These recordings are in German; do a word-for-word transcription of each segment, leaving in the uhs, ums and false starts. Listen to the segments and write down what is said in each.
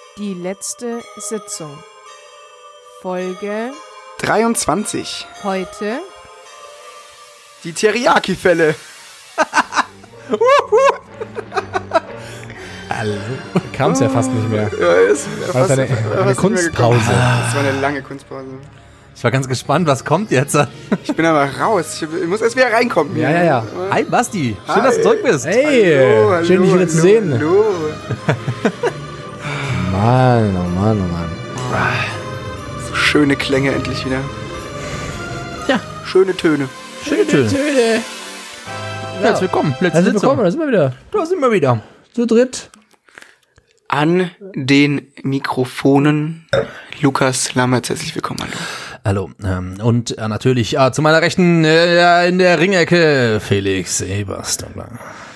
Die letzte Sitzung. Folge dreiundzwanzig. Heute Die Teriyaki-Fälle. Hallo. Kam es ja fast nicht mehr. Ja, ist ja War fast, eine, fast eine nicht Kunstpause. mehr gekommen. Das war eine lange Kunstpause. Ich war ganz gespannt, was kommt jetzt? Ich bin aber raus. Ich muss erst wieder reinkommen. Ja, ja, ja. Hi Basti, schön, Hi. dass du zurück bist. Hey, Hallo, hallo, schön dich wieder zu hallo, sehen. Hallo. Mann, oh Mann, oh Mann. So schöne Klänge endlich wieder. Ja. Schöne Töne. Schöne Töne. Töne. Herzlich willkommen. Letzte Herzlich Sitzung. willkommen, da sind wir wieder. Da sind wir wieder. Zu dritt. An den Mikrofonen Lukas Lammertz. Herzlich willkommen. Hallo. Hallo. Ähm, und äh, natürlich äh, zu meiner Rechten äh, in der Ringecke Felix Eberstadler.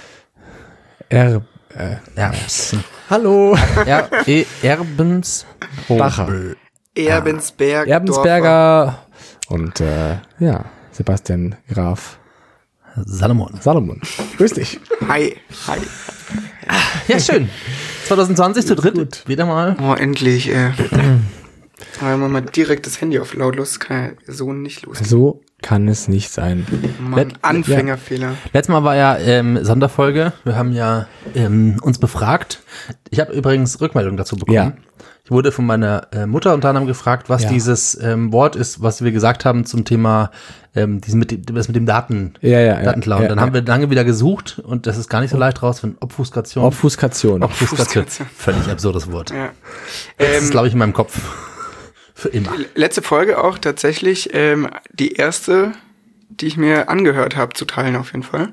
Er, äh, Erbs. hallo. Er, e, Erbens Bacher. Erbensberg. Erbensberger und äh, ja, Sebastian Graf Salomon. Salomon. Grüß dich. Dorfer. Hi. Hi. Ja, schön. zwanzig zwanzig zu dritt. gut. Wieder mal. Oh, endlich. Äh. Aber mal direkt das Handy auf lautlos. Kann ja so nicht losgehen. So kann es nicht sein. Mann, Anfängerfehler. Letztes Mal war ja ähm, Sonderfolge. Wir haben ja ähm, uns befragt. Ich habe übrigens Rückmeldung dazu bekommen. Ja. Ich wurde von meiner äh, Mutter unter anderem gefragt, was Ja. dieses ähm, Wort ist, was wir gesagt haben zum Thema ähm, diesen mit dem, das mit dem Daten, Ja, ja, ja. Datenklauen. Ja, Dann ja. haben wir lange wieder gesucht und das ist gar nicht so leicht rauszufinden. Obfuskation. Obfuskation. Obfuskation. Obfuskation. Völlig absurdes Wort. Ja. Das ist, Ähm, glaube ich, in meinem Kopf. Für immer. letzte Folge auch tatsächlich ähm, die erste, die ich mir angehört habe, zu teilen auf jeden Fall.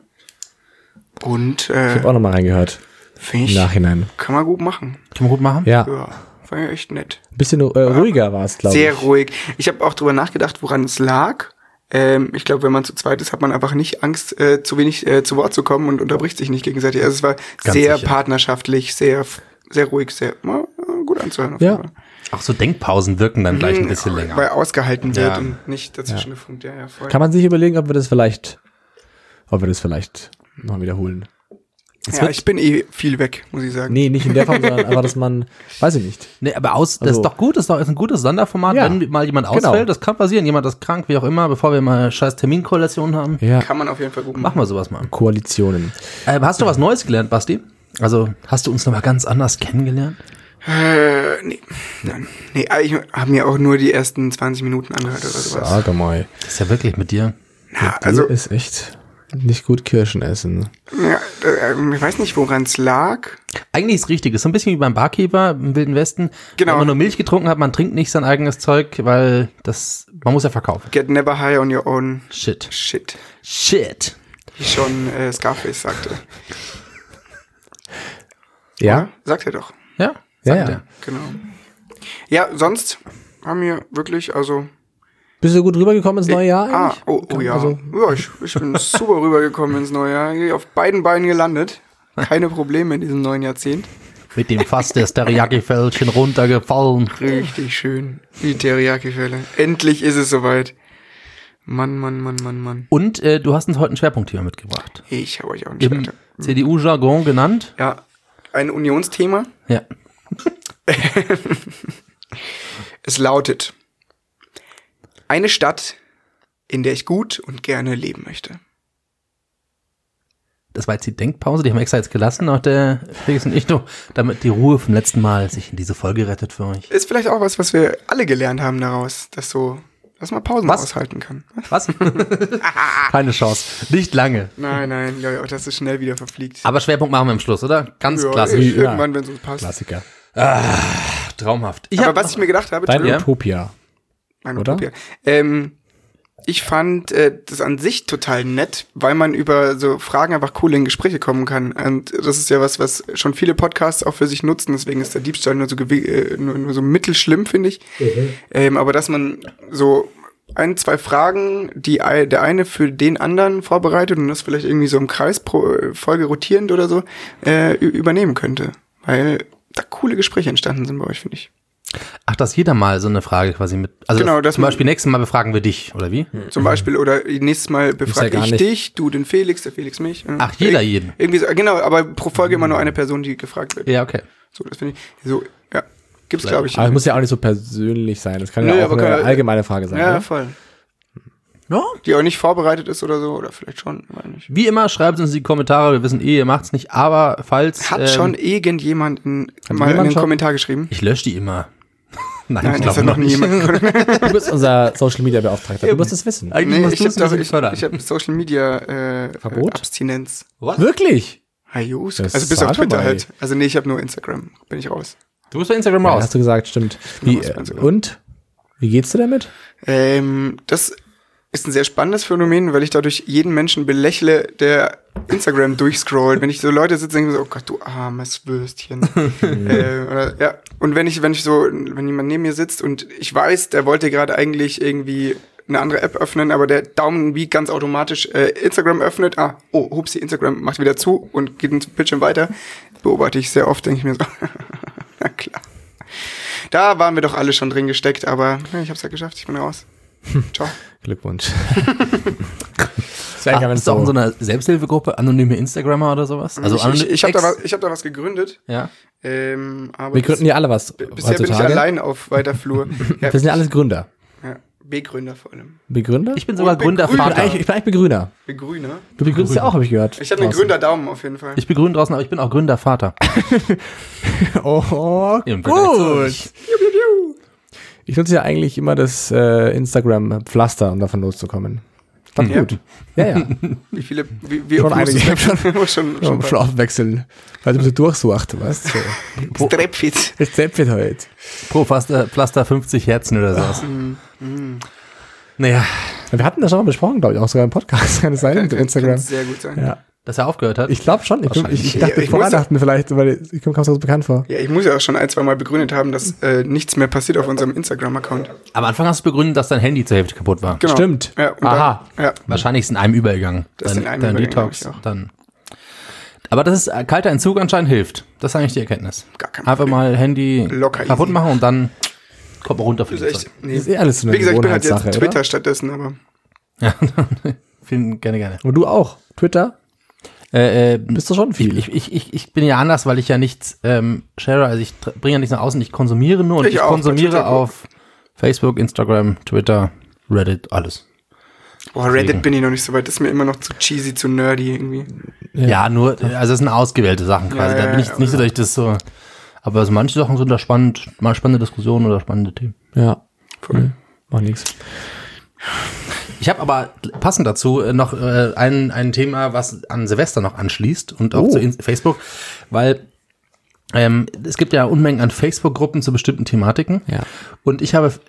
Und Ich äh, habe auch nochmal reingehört. finde Im ich, Nachhinein. kann man gut machen. Kann man gut machen? Ja. Ja, war ja echt nett. Ein bisschen äh, ruhiger war es, glaube ich. Sehr ruhig. Ich habe auch drüber nachgedacht, woran es lag. Ähm, ich glaube, wenn man zu zweit ist, hat man einfach nicht Angst, äh, zu wenig äh, zu Wort zu kommen und unterbricht sich nicht gegenseitig. Also es war Ganz sehr sicher. partnerschaftlich, sehr sehr ruhig, sehr äh, gut anzuhören. Auf Ja. jeden Fall. Auch so Denkpausen wirken dann gleich ein bisschen länger. Weil ausgehalten wird Ja. und nicht dazwischen gefunkt. Ja, ja, voll. Kann man sich überlegen, ob wir das vielleicht, ob wir das vielleicht noch wiederholen. Ja, ich bin eh viel weg, muss ich sagen. Nee, nicht in der Form, sondern einfach, dass man, weiß ich nicht. Nee, aber aus, das Also- ist doch gut, das ist doch ist ein gutes Sonderformat, Ja. wenn mal jemand Genau. ausfällt, das kann passieren, jemand ist krank, wie auch immer, bevor wir mal scheiß Terminkorrelationen haben, Ja, Kann man auf jeden Fall gut machen. machen wir sowas mal. Koalitionen. Ähm, hast du was Neues gelernt, Basti? Also, hast du uns nochmal ganz anders kennengelernt? Äh, nee. Nein. Nee, ich habe mir auch nur die ersten zwanzig Minuten angehört oder sowas. Sag mal. Das ist ja wirklich mit dir. Ja, Also also, ist echt nicht gut Kirschen essen. ja, äh, ich weiß nicht, woran es lag. Eigentlich ist es richtig, ist so ein bisschen wie beim Barkeeper im Wilden Westen. Genau. Wenn man nur Milch getrunken hat, man trinkt nicht sein eigenes Zeug, weil das, man muss ja verkaufen. Get never high on your own Shit. shit. Shit. Wie schon äh, Scarface sagte. Ja? Oder? Sagt er doch. Ja? Ja, sagt ja. er. Genau. Ja, sonst haben wir wirklich, also. Bist du gut rübergekommen ins neue Jahr Ah, eigentlich? oh, oh ja. Also, Ja, ich, ich bin super rübergekommen ins neue Jahr. Hier auf beiden Beinen gelandet. Keine Probleme in diesem neuen Jahrzehnt. Mit dem Fass des Teriyaki-Fällchen runtergefallen. Richtig schön. Die Teriyaki-Fälle. Endlich ist es soweit. Mann, Mann, Mann, Mann, Mann. Und äh, du hast uns heute ein Schwerpunktthema mitgebracht. Ich habe euch auch einen Im Schwerter. C D U-Jargon genannt. Ja, ein Unionsthema. Ja. Es lautet: Eine Stadt, in der ich gut und gerne leben möchte. Das war jetzt die Denkpause, die haben wir extra jetzt gelassen, auch der Felix und ich, nur, damit die Ruhe vom letzten Mal sich in diese Folge rettet für euch. Ist vielleicht auch was, was wir alle gelernt haben daraus, dass so, dass man Pausen Was? aushalten kann. Was? Keine Chance. Nicht lange. Nein, nein, ja, auch dass es schnell wieder verfliegt. Aber Schwerpunkt machen wir am Schluss, oder? Ganz Ja, klassisch. Ja. Irgendwann, wenn es uns passt. Klassiker. Traumhaft. Ich Aber hab was noch- ich mir gedacht habe, Dein Entschuldigung, Utopia. mein oder? Utopia. Ähm, ich fand äh, das an sich total nett, weil man über so Fragen einfach cool in Gespräche kommen kann. Und das ist ja was, was schon viele Podcasts auch für sich nutzen. Deswegen ist der Diebstahl nur so, gewi- äh, nur, nur so mittelschlimm, finde ich. Ähm, aber dass man so ein, zwei Fragen, die ei- der eine für den anderen vorbereitet und das vielleicht irgendwie so im Kreis pro äh, Folge rotierend oder so äh, ü- übernehmen könnte. Weil da coole Gespräche entstanden sind bei euch, finde ich. Ach, dass jeder mal so eine Frage quasi mit, also Genau, das, dass zum man- Beispiel nächstes Mal befragen wir dich, oder wie? Zum Beispiel, oder nächstes Mal befrage ja gar ich nicht. dich, du den Felix, der Felix mich. äh, Ach, jeder Ir- jeden. Irgendwie so, genau, aber pro Folge immer nur eine Person, die gefragt wird. Ja, okay. So, das finde ich, so, ja. Gibt's, glaube ich. Aber es muss ja auch nicht so persönlich sein. Das kann Nö, ja auch aber eine kann- allgemeine Frage sein. Ja, oder? voll. Ja. Die auch nicht vorbereitet ist oder so, oder vielleicht schon, weiß nicht. Wie immer, schreibt uns in die Kommentare. Wir wissen eh, ihr macht's nicht. Aber falls... Hat ähm, schon irgendjemanden Hat mal in jemand den schon? Kommentar geschrieben? Ich lösche die immer. Nein, Nein, ich das glaube hat noch nie jemand. Du bist unser Social Media Beauftragter. Du musst es wissen. Eigentlich Nee, musst ich du hab es ein doch, bisschen ich, fördern. ich hab Social Media äh, Verbot? äh, Abstinenz. Wirklich? Hayus. Das Also bis auf sag Twitter mal. halt. Also nee, ich habe nur Instagram. Bin ich raus. Du bist bei Instagram Ja, raus. hast du gesagt, stimmt. Wie, raus bei äh, Instagram. und? Wie geht's dir damit? Ähm, das ist ein sehr spannendes Phänomen, weil ich dadurch jeden Menschen belächle, der Instagram durchscrollt. Wenn ich so Leute sitze, denke ich so, oh Gott, du armes Würstchen. äh, oder, ja. Und wenn ich, wenn ich so, wenn jemand neben mir sitzt und ich weiß, der wollte gerade eigentlich irgendwie eine andere App öffnen, aber der Daumen wie ganz automatisch äh, Instagram öffnet, ah, oh, hupsi, Instagram macht wieder zu und geht ins Bildschirm weiter, beobachte ich sehr oft, denke ich mir so, na klar. Da waren wir doch alle schon drin gesteckt, aber ja, ich hab's ja geschafft, ich bin raus. Ciao. Glückwunsch. Ach, bist du auch in so einer Selbsthilfegruppe, anonyme Instagrammer oder sowas? Also ich ich, anonym- ich habe da, Ex- was- ich hab da was gegründet. Ja. Ähm, aber Wir gründen ja alle was bis, bisher bin ich heutzutage. allein auf weiter Flur. Ja, Wir sind ja alles Gründer. ja, B-Gründer vor allem. Begründer? Ich bin sogar Und Begründer. ich, bin Gründervater. eigentlich, ich bin eigentlich Begrüner. B-Grüner. Du begründest ja auch, habe ich gehört. Ich habe einen Draußen. Gründerdaumen auf jeden Fall. Ich bin grün draußen, aber ich bin auch Gründervater. Oh, Im Vergleich zu gut. euch. Ich nutze ja eigentlich immer das äh, Instagram-Pflaster, um davon loszukommen. Fand Ja. gut. Ja, ja. Wie viele, wie, wie Schon oft musst einige. du schon, schon, schon, Schon, schon aufwechseln. Weil du so durchsucht, weißt du. So. Strepfit. Das Zäpfchen heute. Pro Pflaster, Pflaster fünfzig Herzen oder sowas. Naja, Wir hatten das schon mal besprochen, glaube ich, auch sogar im Podcast. Kann es sein, mit Kann Instagram. sehr gut sein. Ja. dass er aufgehört hat. Ich glaube schon. Ich, bin, ich, ich dachte Ja, ich vor muss- Weihnachten vielleicht, weil ich kam es so bekannt vor. Ja, ich muss ja auch schon ein, zwei Mal begründet haben, dass äh, nichts mehr passiert auf unserem Instagram-Account. Am Anfang hast du begründet, dass dein Handy zur Hälfte kaputt war. Genau. Stimmt. Ja, und Aha. Dann, ja. Wahrscheinlich ist in einem übergegangen. Das ist dein, in einem dein übergegangen, Detox. glaub ich auch. Dann. Aber das ist äh, kalter Entzug anscheinend hilft. Das ist eigentlich die Erkenntnis. Gar kein Einfach Problem. mal Handy Locker kaputt easy. machen und dann kommt man runter für Das die ist Zeit. echt, nee. Das ist eh alles so eine Wie gesagt, ich bin halt jetzt Gewohnheitssache, Twitter oder? stattdessen, aber Ja, vielen gerne, gerne. Und du auch. Twitter? Äh, äh, Bist du schon viel? Ich, ich, ich, ich bin ja anders, weil ich ja nichts ähm, share, also ich tr- bringe ja nichts nach außen, ich konsumiere nur und Ich ich, auch, bei konsumiere Twitter. auf Facebook, Instagram, Twitter, Reddit, alles. boah, Reddit bin ich noch nicht so weit. Das ist mir immer noch zu cheesy, zu nerdy irgendwie. Ja, nur, also es sind ausgewählte Sachen quasi, Ja, da bin ich ja, jetzt nicht so, dass ich das so, aber also manche Sachen sind da spannend, mal spannende Diskussionen oder spannende Themen. Ja. Voll. Mach nix. Ich habe aber passend dazu äh, noch äh, ein, ein Thema, was an Silvester noch anschließt und auch Oh. zu In- Facebook, weil ähm, es gibt ja Unmengen an Facebook-Gruppen zu bestimmten Thematiken. Ja. Und ich habe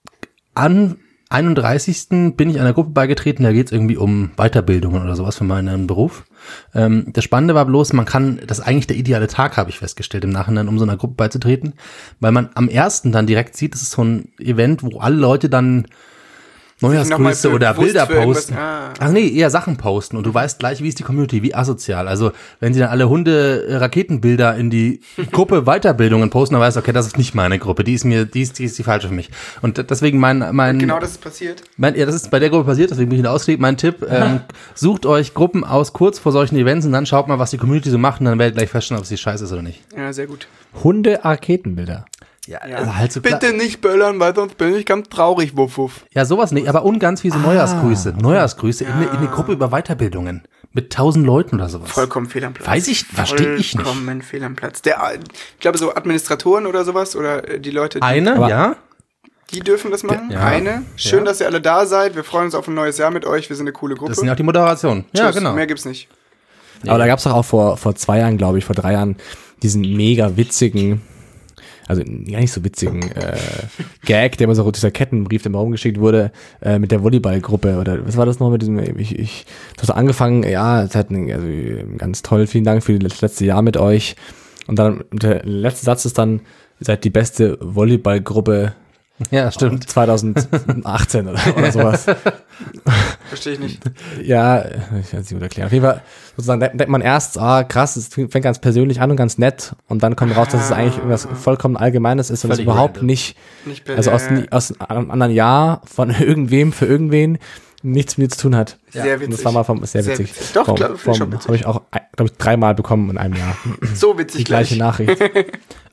am einunddreißigsten bin ich einer Gruppe beigetreten, da geht es irgendwie um Weiterbildungen oder sowas für meinen Beruf. Ähm, das Spannende war bloß, man kann, das ist eigentlich der ideale Tag, habe ich festgestellt im Nachhinein, um so einer Gruppe beizutreten, weil man am ersten dann direkt sieht, das ist so ein Event, wo alle Leute dann Neujahrsgrüße nochmal oder bewusst Bilder für irgendwas- posten. ah. Ach nee, eher Sachen posten und du weißt gleich, wie ist die Community, wie asozial. Also wenn sie dann alle Hunde-Raketenbilder in die Gruppe Weiterbildungen posten, dann weißt du, okay, das ist nicht meine Gruppe, die ist mir, die ist, die ist die falsche für mich. Und deswegen mein, mein, Genau das ist passiert. mein ja, das ist bei der Gruppe passiert, deswegen bin ich da ausgelegt. Mein Tipp, ähm, sucht euch Gruppen aus kurz vor solchen Events und dann schaut mal, was die Community so macht und dann werdet ihr gleich feststellen, ob es die scheiße ist oder nicht. Ja, sehr gut. Hunde-Arketenbilder. Ja, also halt so klar. Bitte nicht böllern, weil sonst bin ich ganz traurig, wuff, wuff. Ja, sowas nicht, aber und ganz viele Neujahrsgrüße. Neujahrsgrüße in, eine- in eine Gruppe über Weiterbildungen. Mit tausend Leuten oder sowas. Vollkommen fehl am Platz. Weiß ich, verstehe ich nicht. Vollkommen fehl am Platz. Der, ich glaube, so Administratoren oder sowas oder äh, die Leute, die, Eine, Aber- ja. die dürfen das machen. Ja. Eine. Schön, Ja. dass ihr alle da seid. Wir freuen uns auf ein neues Jahr mit euch. Wir sind eine coole Gruppe. Das sind ja auch die Moderation. Ja, Tschüss. genau. Mehr gibt's nicht. Aber da gab es doch auch vor, vor zwei Jahren, glaube ich, vor drei Jahren, diesen mega witzigen, also gar nicht so witzigen äh, Gag, der immer so dieser Kettenbrief, der mal rumgeschickt wurde, äh, mit der Volleyballgruppe oder was war das noch mit diesem, ich, ich das hat so angefangen, ja, es hat ein, also ganz toll, vielen Dank für das letzte Jahr mit euch. Und dann der letzte Satz ist dann, ihr seid die beste Volleyballgruppe Ja, stimmt. zwanzig achtzehn oder, oder sowas. Verstehe ich nicht. Ja, ich kann es nicht gut erklären. Auf jeden Fall, sozusagen, denkt denkt man erst, ah, krass, es fängt ganz persönlich an und ganz nett und dann kommt raus, dass es eigentlich irgendwas vollkommen Allgemeines ist und es Völlig überhaupt random. nicht, Nicht per, also ja, aus, ja. aus einem anderen Jahr von irgendwem für irgendwen nichts mit dir zu tun hat. Sehr Und witzig. das war mal vom, sehr Sehr witzig. witzig. Doch, vom, glaub, finde ich schon witzig. Habe ich auch, glaube ich, dreimal bekommen in einem Jahr. So witzig Die gleiche gleich. Nachricht.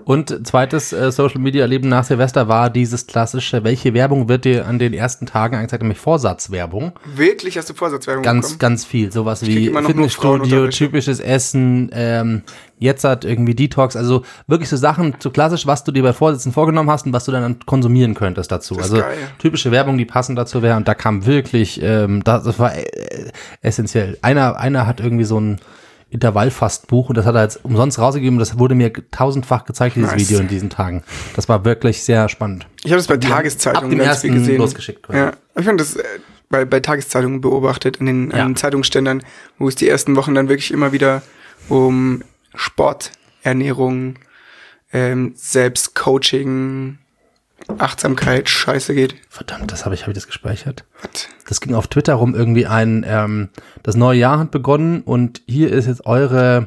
Und zweites äh, Social-Media-Erleben nach Silvester war dieses klassische, welche Werbung wird dir an den ersten Tagen angezeigt, nämlich Vorsatzwerbung. Wirklich hast du Vorsatzwerbung Ganz, bekommen? ganz viel. Sowas Ich wie krieg immer noch nur Fitnessstudio, Frauenunterwäsche. typisches Essen, ähm, jetzt hat irgendwie Detox, also wirklich so Sachen, so klassisch, was du dir bei Vorsitzen vorgenommen hast und was du dann konsumieren könntest dazu. Das ist Also geil. typische Werbung, die passend dazu wäre und da kam wirklich, ähm, das, das war äh, essentiell. Einer, einer hat irgendwie so ein Intervallfastbuch und das hat er jetzt umsonst rausgegeben. Das wurde mir tausendfach gezeigt, dieses Nice. Video in diesen Tagen. Das war wirklich sehr spannend. Ich habe das bei ab Tageszeitungen dem ganz viel ersten gesehen. losgeschickt quasi. Ja, ich finde das äh, bei, bei Tageszeitungen beobachtet, an den, Ja. an den Zeitungsständern, wo es die ersten Wochen dann wirklich immer wieder um Sport, Ernährung, ähm, Selbstcoaching, Achtsamkeit, Scheiße geht. Verdammt, das habe ich, habe ich das gespeichert. Was? Das ging auf Twitter rum irgendwie ein, ähm, das neue Jahr hat begonnen und hier ist jetzt eure,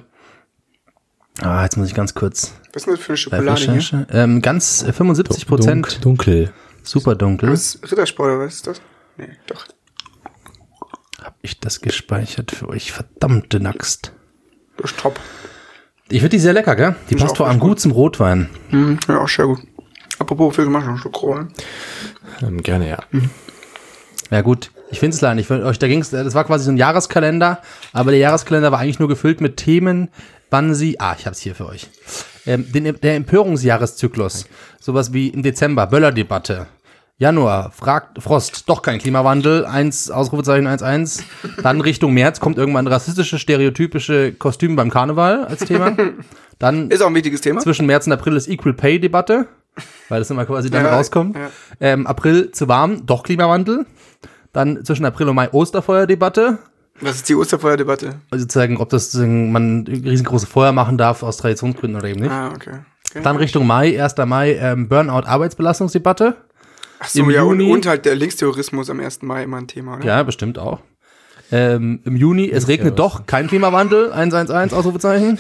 ah, jetzt muss ich ganz kurz, Was ist denn das für eine Schokolade hier? Recherche, ähm, ganz äh, fünfundsiebzig Prozent, Dunk, dunkel. super dunkel, Das ist Rittersport oder was ist das? Nee, doch. habe ich das gespeichert für euch, verdammte Naxt. Das ist top. Ich finde die sehr lecker, gell? Die Ist passt auch vor allem richtig gut zum Rotwein. Mhm, ja, auch sehr gut. Apropos, wir machen noch Schokolade. Ähm, gerne, ja. Ja gut, ich finde es leider nicht. Für euch, da ging's, das war quasi so ein Jahreskalender, aber der Jahreskalender war eigentlich nur gefüllt mit Themen, wann sie, ah, ich hab's hier für euch, ähm, den, der Empörungsjahreszyklus, sowas wie im Dezember, Böllerdebatte, Januar, fragt Frost, doch kein Klimawandel, eins, Ausrufezeichen eins eins, dann Richtung März kommt irgendwann rassistische, stereotypische Kostüme beim Karneval als Thema, dann Ist auch ein wichtiges Thema. zwischen März und April ist Equal Pay Debatte, weil das immer quasi dann Ja, rauskommt. ja. Ähm, April zu warm, doch Klimawandel. Dann zwischen April und Mai Osterfeuerdebatte. Was ist die Osterfeuerdebatte? Also sozusagen, ob das sozusagen, man riesengroße Feuer machen darf aus Traditionsgründen oder eben nicht. Ah, okay. okay. Dann Richtung Mai, erster Mai, ähm, Burnout-Arbeitsbelastungsdebatte. Ach so, im ja, und, Juni- und halt der Linksterrorismus am ersten Mai immer ein Thema, oder? Ja, bestimmt auch. Ähm, Im Juni, es regnet doch, kein Klimawandel, eins eins eins, Ausrufezeichen.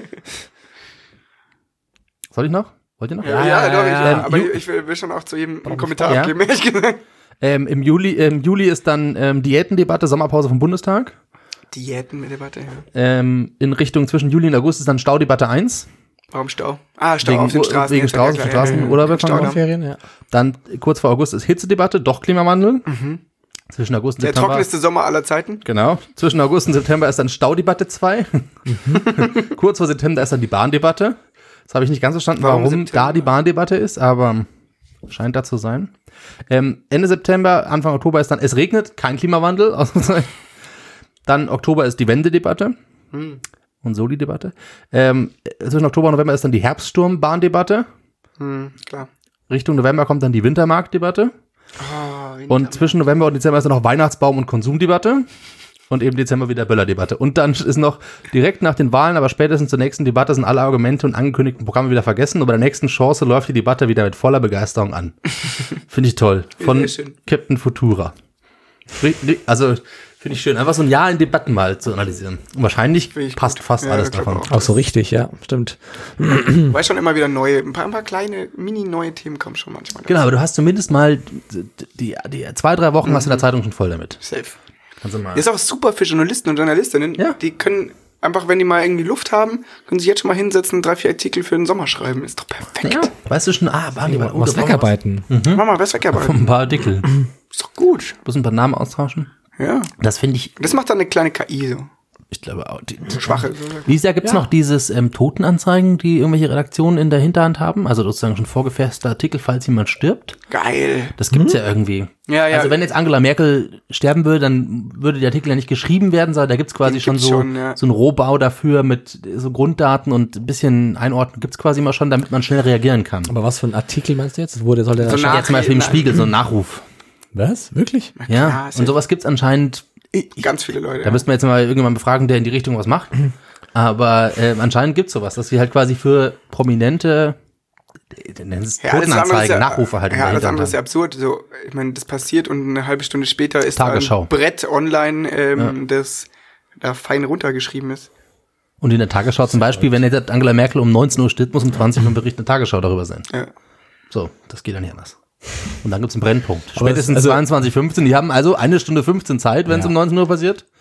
Soll ich noch? Wollt ihr noch? Ja, ja, doch, ich, ja. ja. Aber Ju- ich will, will schon auch zu jedem einen Kommentar Ja. abgeben, ehrlich gesagt. Ähm, im, Juli, Im Juli ist dann ähm, Diätendebatte, Sommerpause vom Bundestag. Diätendebatte, ja. Ähm, in Richtung zwischen Juli und August ist dann Staudebatte eins. Warum Stau? Ah, Stau Wegen- auf den Straßen. wegen jetzt, ja, Straßen- klar, Straßen- ja, ja, ja. oder wird man Staudamm. auch- Ferien, ja. Dann kurz vor August ist Hitzedebatte, doch Klimawandel. Zwischen August und Der September. trockenste Sommer aller Zeiten. Genau. Zwischen August und September ist dann Staudebatte zwei. Kurz vor September ist dann die Bahndebatte. Das habe ich nicht ganz verstanden, Warum warum, September? da die Bahndebatte ist, aber scheint da zu sein. Ähm, Ende September, Anfang Oktober ist dann es regnet, kein Klimawandel. Dann Oktober ist die Wendedebatte. Hm. Und Soli-Debatte. Ähm, zwischen Oktober und November ist dann die Herbststurmbahndebatte. Hm, klar. Richtung November kommt dann die Wintermarktdebatte. Oh, Und zwischen November und Dezember ist dann noch Weihnachtsbaum- und Konsumdebatte. Und eben Dezember wieder Böllerdebatte. Und dann ist noch direkt nach den Wahlen, aber spätestens zur nächsten Debatte sind alle Argumente und angekündigten Programme wieder vergessen. Und bei der nächsten Chance läuft die Debatte wieder mit voller Begeisterung an. Finde ich toll. Von Sehr schön. Captain Futura. Also, finde ich schön. Einfach so ein Jahr in Debatten mal zu analysieren. Und wahrscheinlich Finde ich passt gut. fast Ja, alles ich glaub davon. auch. Auch so richtig, ja, stimmt. Weil schon immer wieder neue, ein paar, ein paar kleine, mini-neue Themen kommen schon manchmal. Genau, aber du hast zumindest mal die, die, die zwei, drei Wochen hast du in der Zeitung schon voll damit. Safe. Kannst du mal. Ist auch super für Journalisten und Journalistinnen. Ja. Die können einfach, wenn die mal irgendwie Luft haben, können sich jetzt schon mal hinsetzen, drei, vier Artikel für den Sommer schreiben. Ist doch perfekt. Ja, weißt du schon, ah, waren die mal Was wegarbeiten. Mach mal was wegarbeiten. Ein paar Artikel. Ist doch gut. Bloß ein paar Namen austauschen. Ja. Das finde ich, Das macht dann eine kleine K I so. ich glaube auch. Die, Schwache. So. Dieses Jahr gibt es noch dieses ähm, Totenanzeigen, die irgendwelche Redaktionen in der Hinterhand haben. Also sozusagen schon vorgefasste Artikel, falls jemand stirbt. Geil. Das gibt's ja irgendwie. Ja, ja. Also wenn jetzt Angela Merkel sterben würde, dann würde der Artikel ja nicht geschrieben werden, sondern da gibt's quasi Den schon gibt's so, schon, ja. so einen Rohbau dafür mit so Grunddaten und ein bisschen Einordnen gibt's quasi immer schon, damit man schnell reagieren kann. Aber was für ein Artikel meinst du jetzt? Wo der soll der So da nach- Ja, zum Beispiel im Nein. Spiegel, so ein Nachruf. Was? Wirklich? Ja, klar, ist und ja- sowas gibt's anscheinend. Ganz viele Leute. Da müssten wir jetzt mal irgendjemanden befragen, der in die Richtung was macht. Aber äh, anscheinend gibt's sowas, dass sie halt quasi für prominente äh, nennen sie es Ja, alles andere ist Totenanzeigen, ja, Nachrufe halt. in Ja, der alles andere Hinterhand ist ja absurd. So, ich meine, das passiert und eine halbe Stunde später ist da Tagesschau. ein Brett online, ähm, das da fein runtergeschrieben ist. Und in der Tagesschau zum Beispiel, wenn jetzt Angela Merkel um neunzehn Uhr steht, muss um zwanzig Uhr ein Bericht in der Tagesschau darüber sein. Ja. So, das geht ja nicht anders. Und dann gibt's einen Brennpunkt. Aber Spätestens es- also- zweiundzwanzig Uhr fünfzehn, die haben also eine Stunde fünfzehn Zeit, wenn es Ja. um neunzehn Uhr passiert.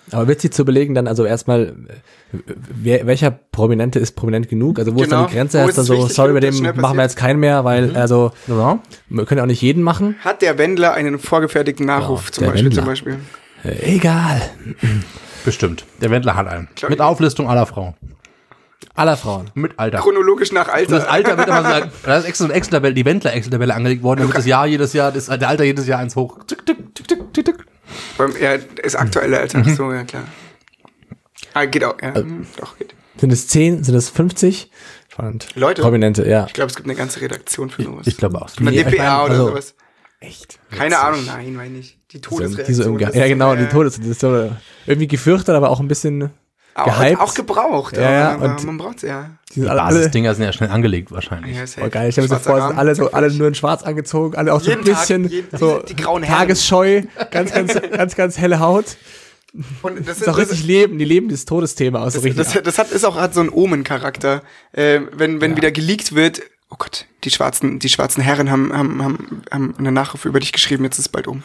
Aber witzig zu belegen dann, also erstmal, wer, welcher Prominente ist prominent genug? Also wo ist Genau. dann die Grenze? Wo Heißt ist dann es so, wichtig, sorry, bei dass dem schnell machen wir passiert? jetzt keinen mehr, weil, also, Ja. wir können auch nicht jeden machen. Hat der Wendler einen vorgefertigten Nachruf Ja, zum der Beispiel? Wendler. Zum Beispiel? Äh, egal. Bestimmt. Der Wendler hat einen. Klar. Mit Auflistung aller Frauen. Aller Frauen. Mit Alter. Chronologisch nach Und Alter. das Alter wird immer so, da ist extra so eine Excel-Tabelle, die Wendler-Excel-Tabelle angelegt worden, damit das Jahr jedes Jahr, das, der Alter jedes Jahr eins hoch. Tick, tick, tick, tick, tick, tick. Beim, ja, das aktuelle Alter. Mhm. So, ja, klar. Ah, geht auch, ja. hm, Doch, geht. Sind es zehn? Sind es fünfzig? Spannend. Leute. Prominente, ja. Ich glaube, es gibt eine ganze Redaktion für sowas. Ich glaube auch. Von der Nee, D P A ich mein, oder also- sowas. Echt? Keine Ahnung, nein, meine ich. Die Die so Todesreaktion. im Ge- das ja, ist, genau, äh, die Todes, das ist so irgendwie gefürchtet, aber auch ein bisschen auch, gehypt. auch gebraucht. Ja, ja, aber und- man braucht ja. Die sind Die alle, alle Basisdinger sind ja schnell angelegt wahrscheinlich. Ja, ist oh halt geil, ich stelle mir so schwarzer vor, sind Rahmen, alle so, zack, alle fertig. nur in schwarz angezogen, alle auch so ein Jeden Tag, bisschen jeden- so die grauen Herren. tagesscheu, ganz, ganz, ganz, ganz helle Haut. Und das Das ist ist auch das, richtig Leben, die leben das Todesthema aus. So das, richtig. das, das hat, ist auch, hat so einen Omen-Charakter. Äh, wenn wenn Ja. wieder geleakt wird, oh Gott, die schwarzen, die schwarzen Herren haben, haben, haben, haben eine Nachrufe über dich geschrieben, jetzt ist es bald um.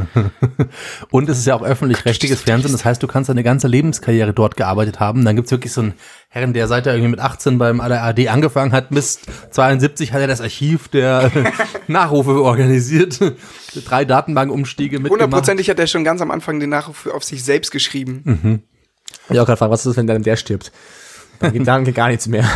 Und es ist ja auch öffentlich-rechtliches Fernsehen, das heißt, du kannst deine ganze Lebenskarriere dort gearbeitet haben. Dann gibt's wirklich so einen Herrn, der seit er irgendwie mit achtzehn beim A R D angefangen hat, bis zweiundsiebzig hat er das Archiv der Nachrufe organisiert. Drei Datenbankumstiege mitgemacht. Hundertprozentig hat er schon ganz am Anfang den Nachruf auf sich selbst geschrieben. Ich auch gerade fragen, was ist, wenn dann der stirbt? Dann geht, dann geht gar nichts mehr.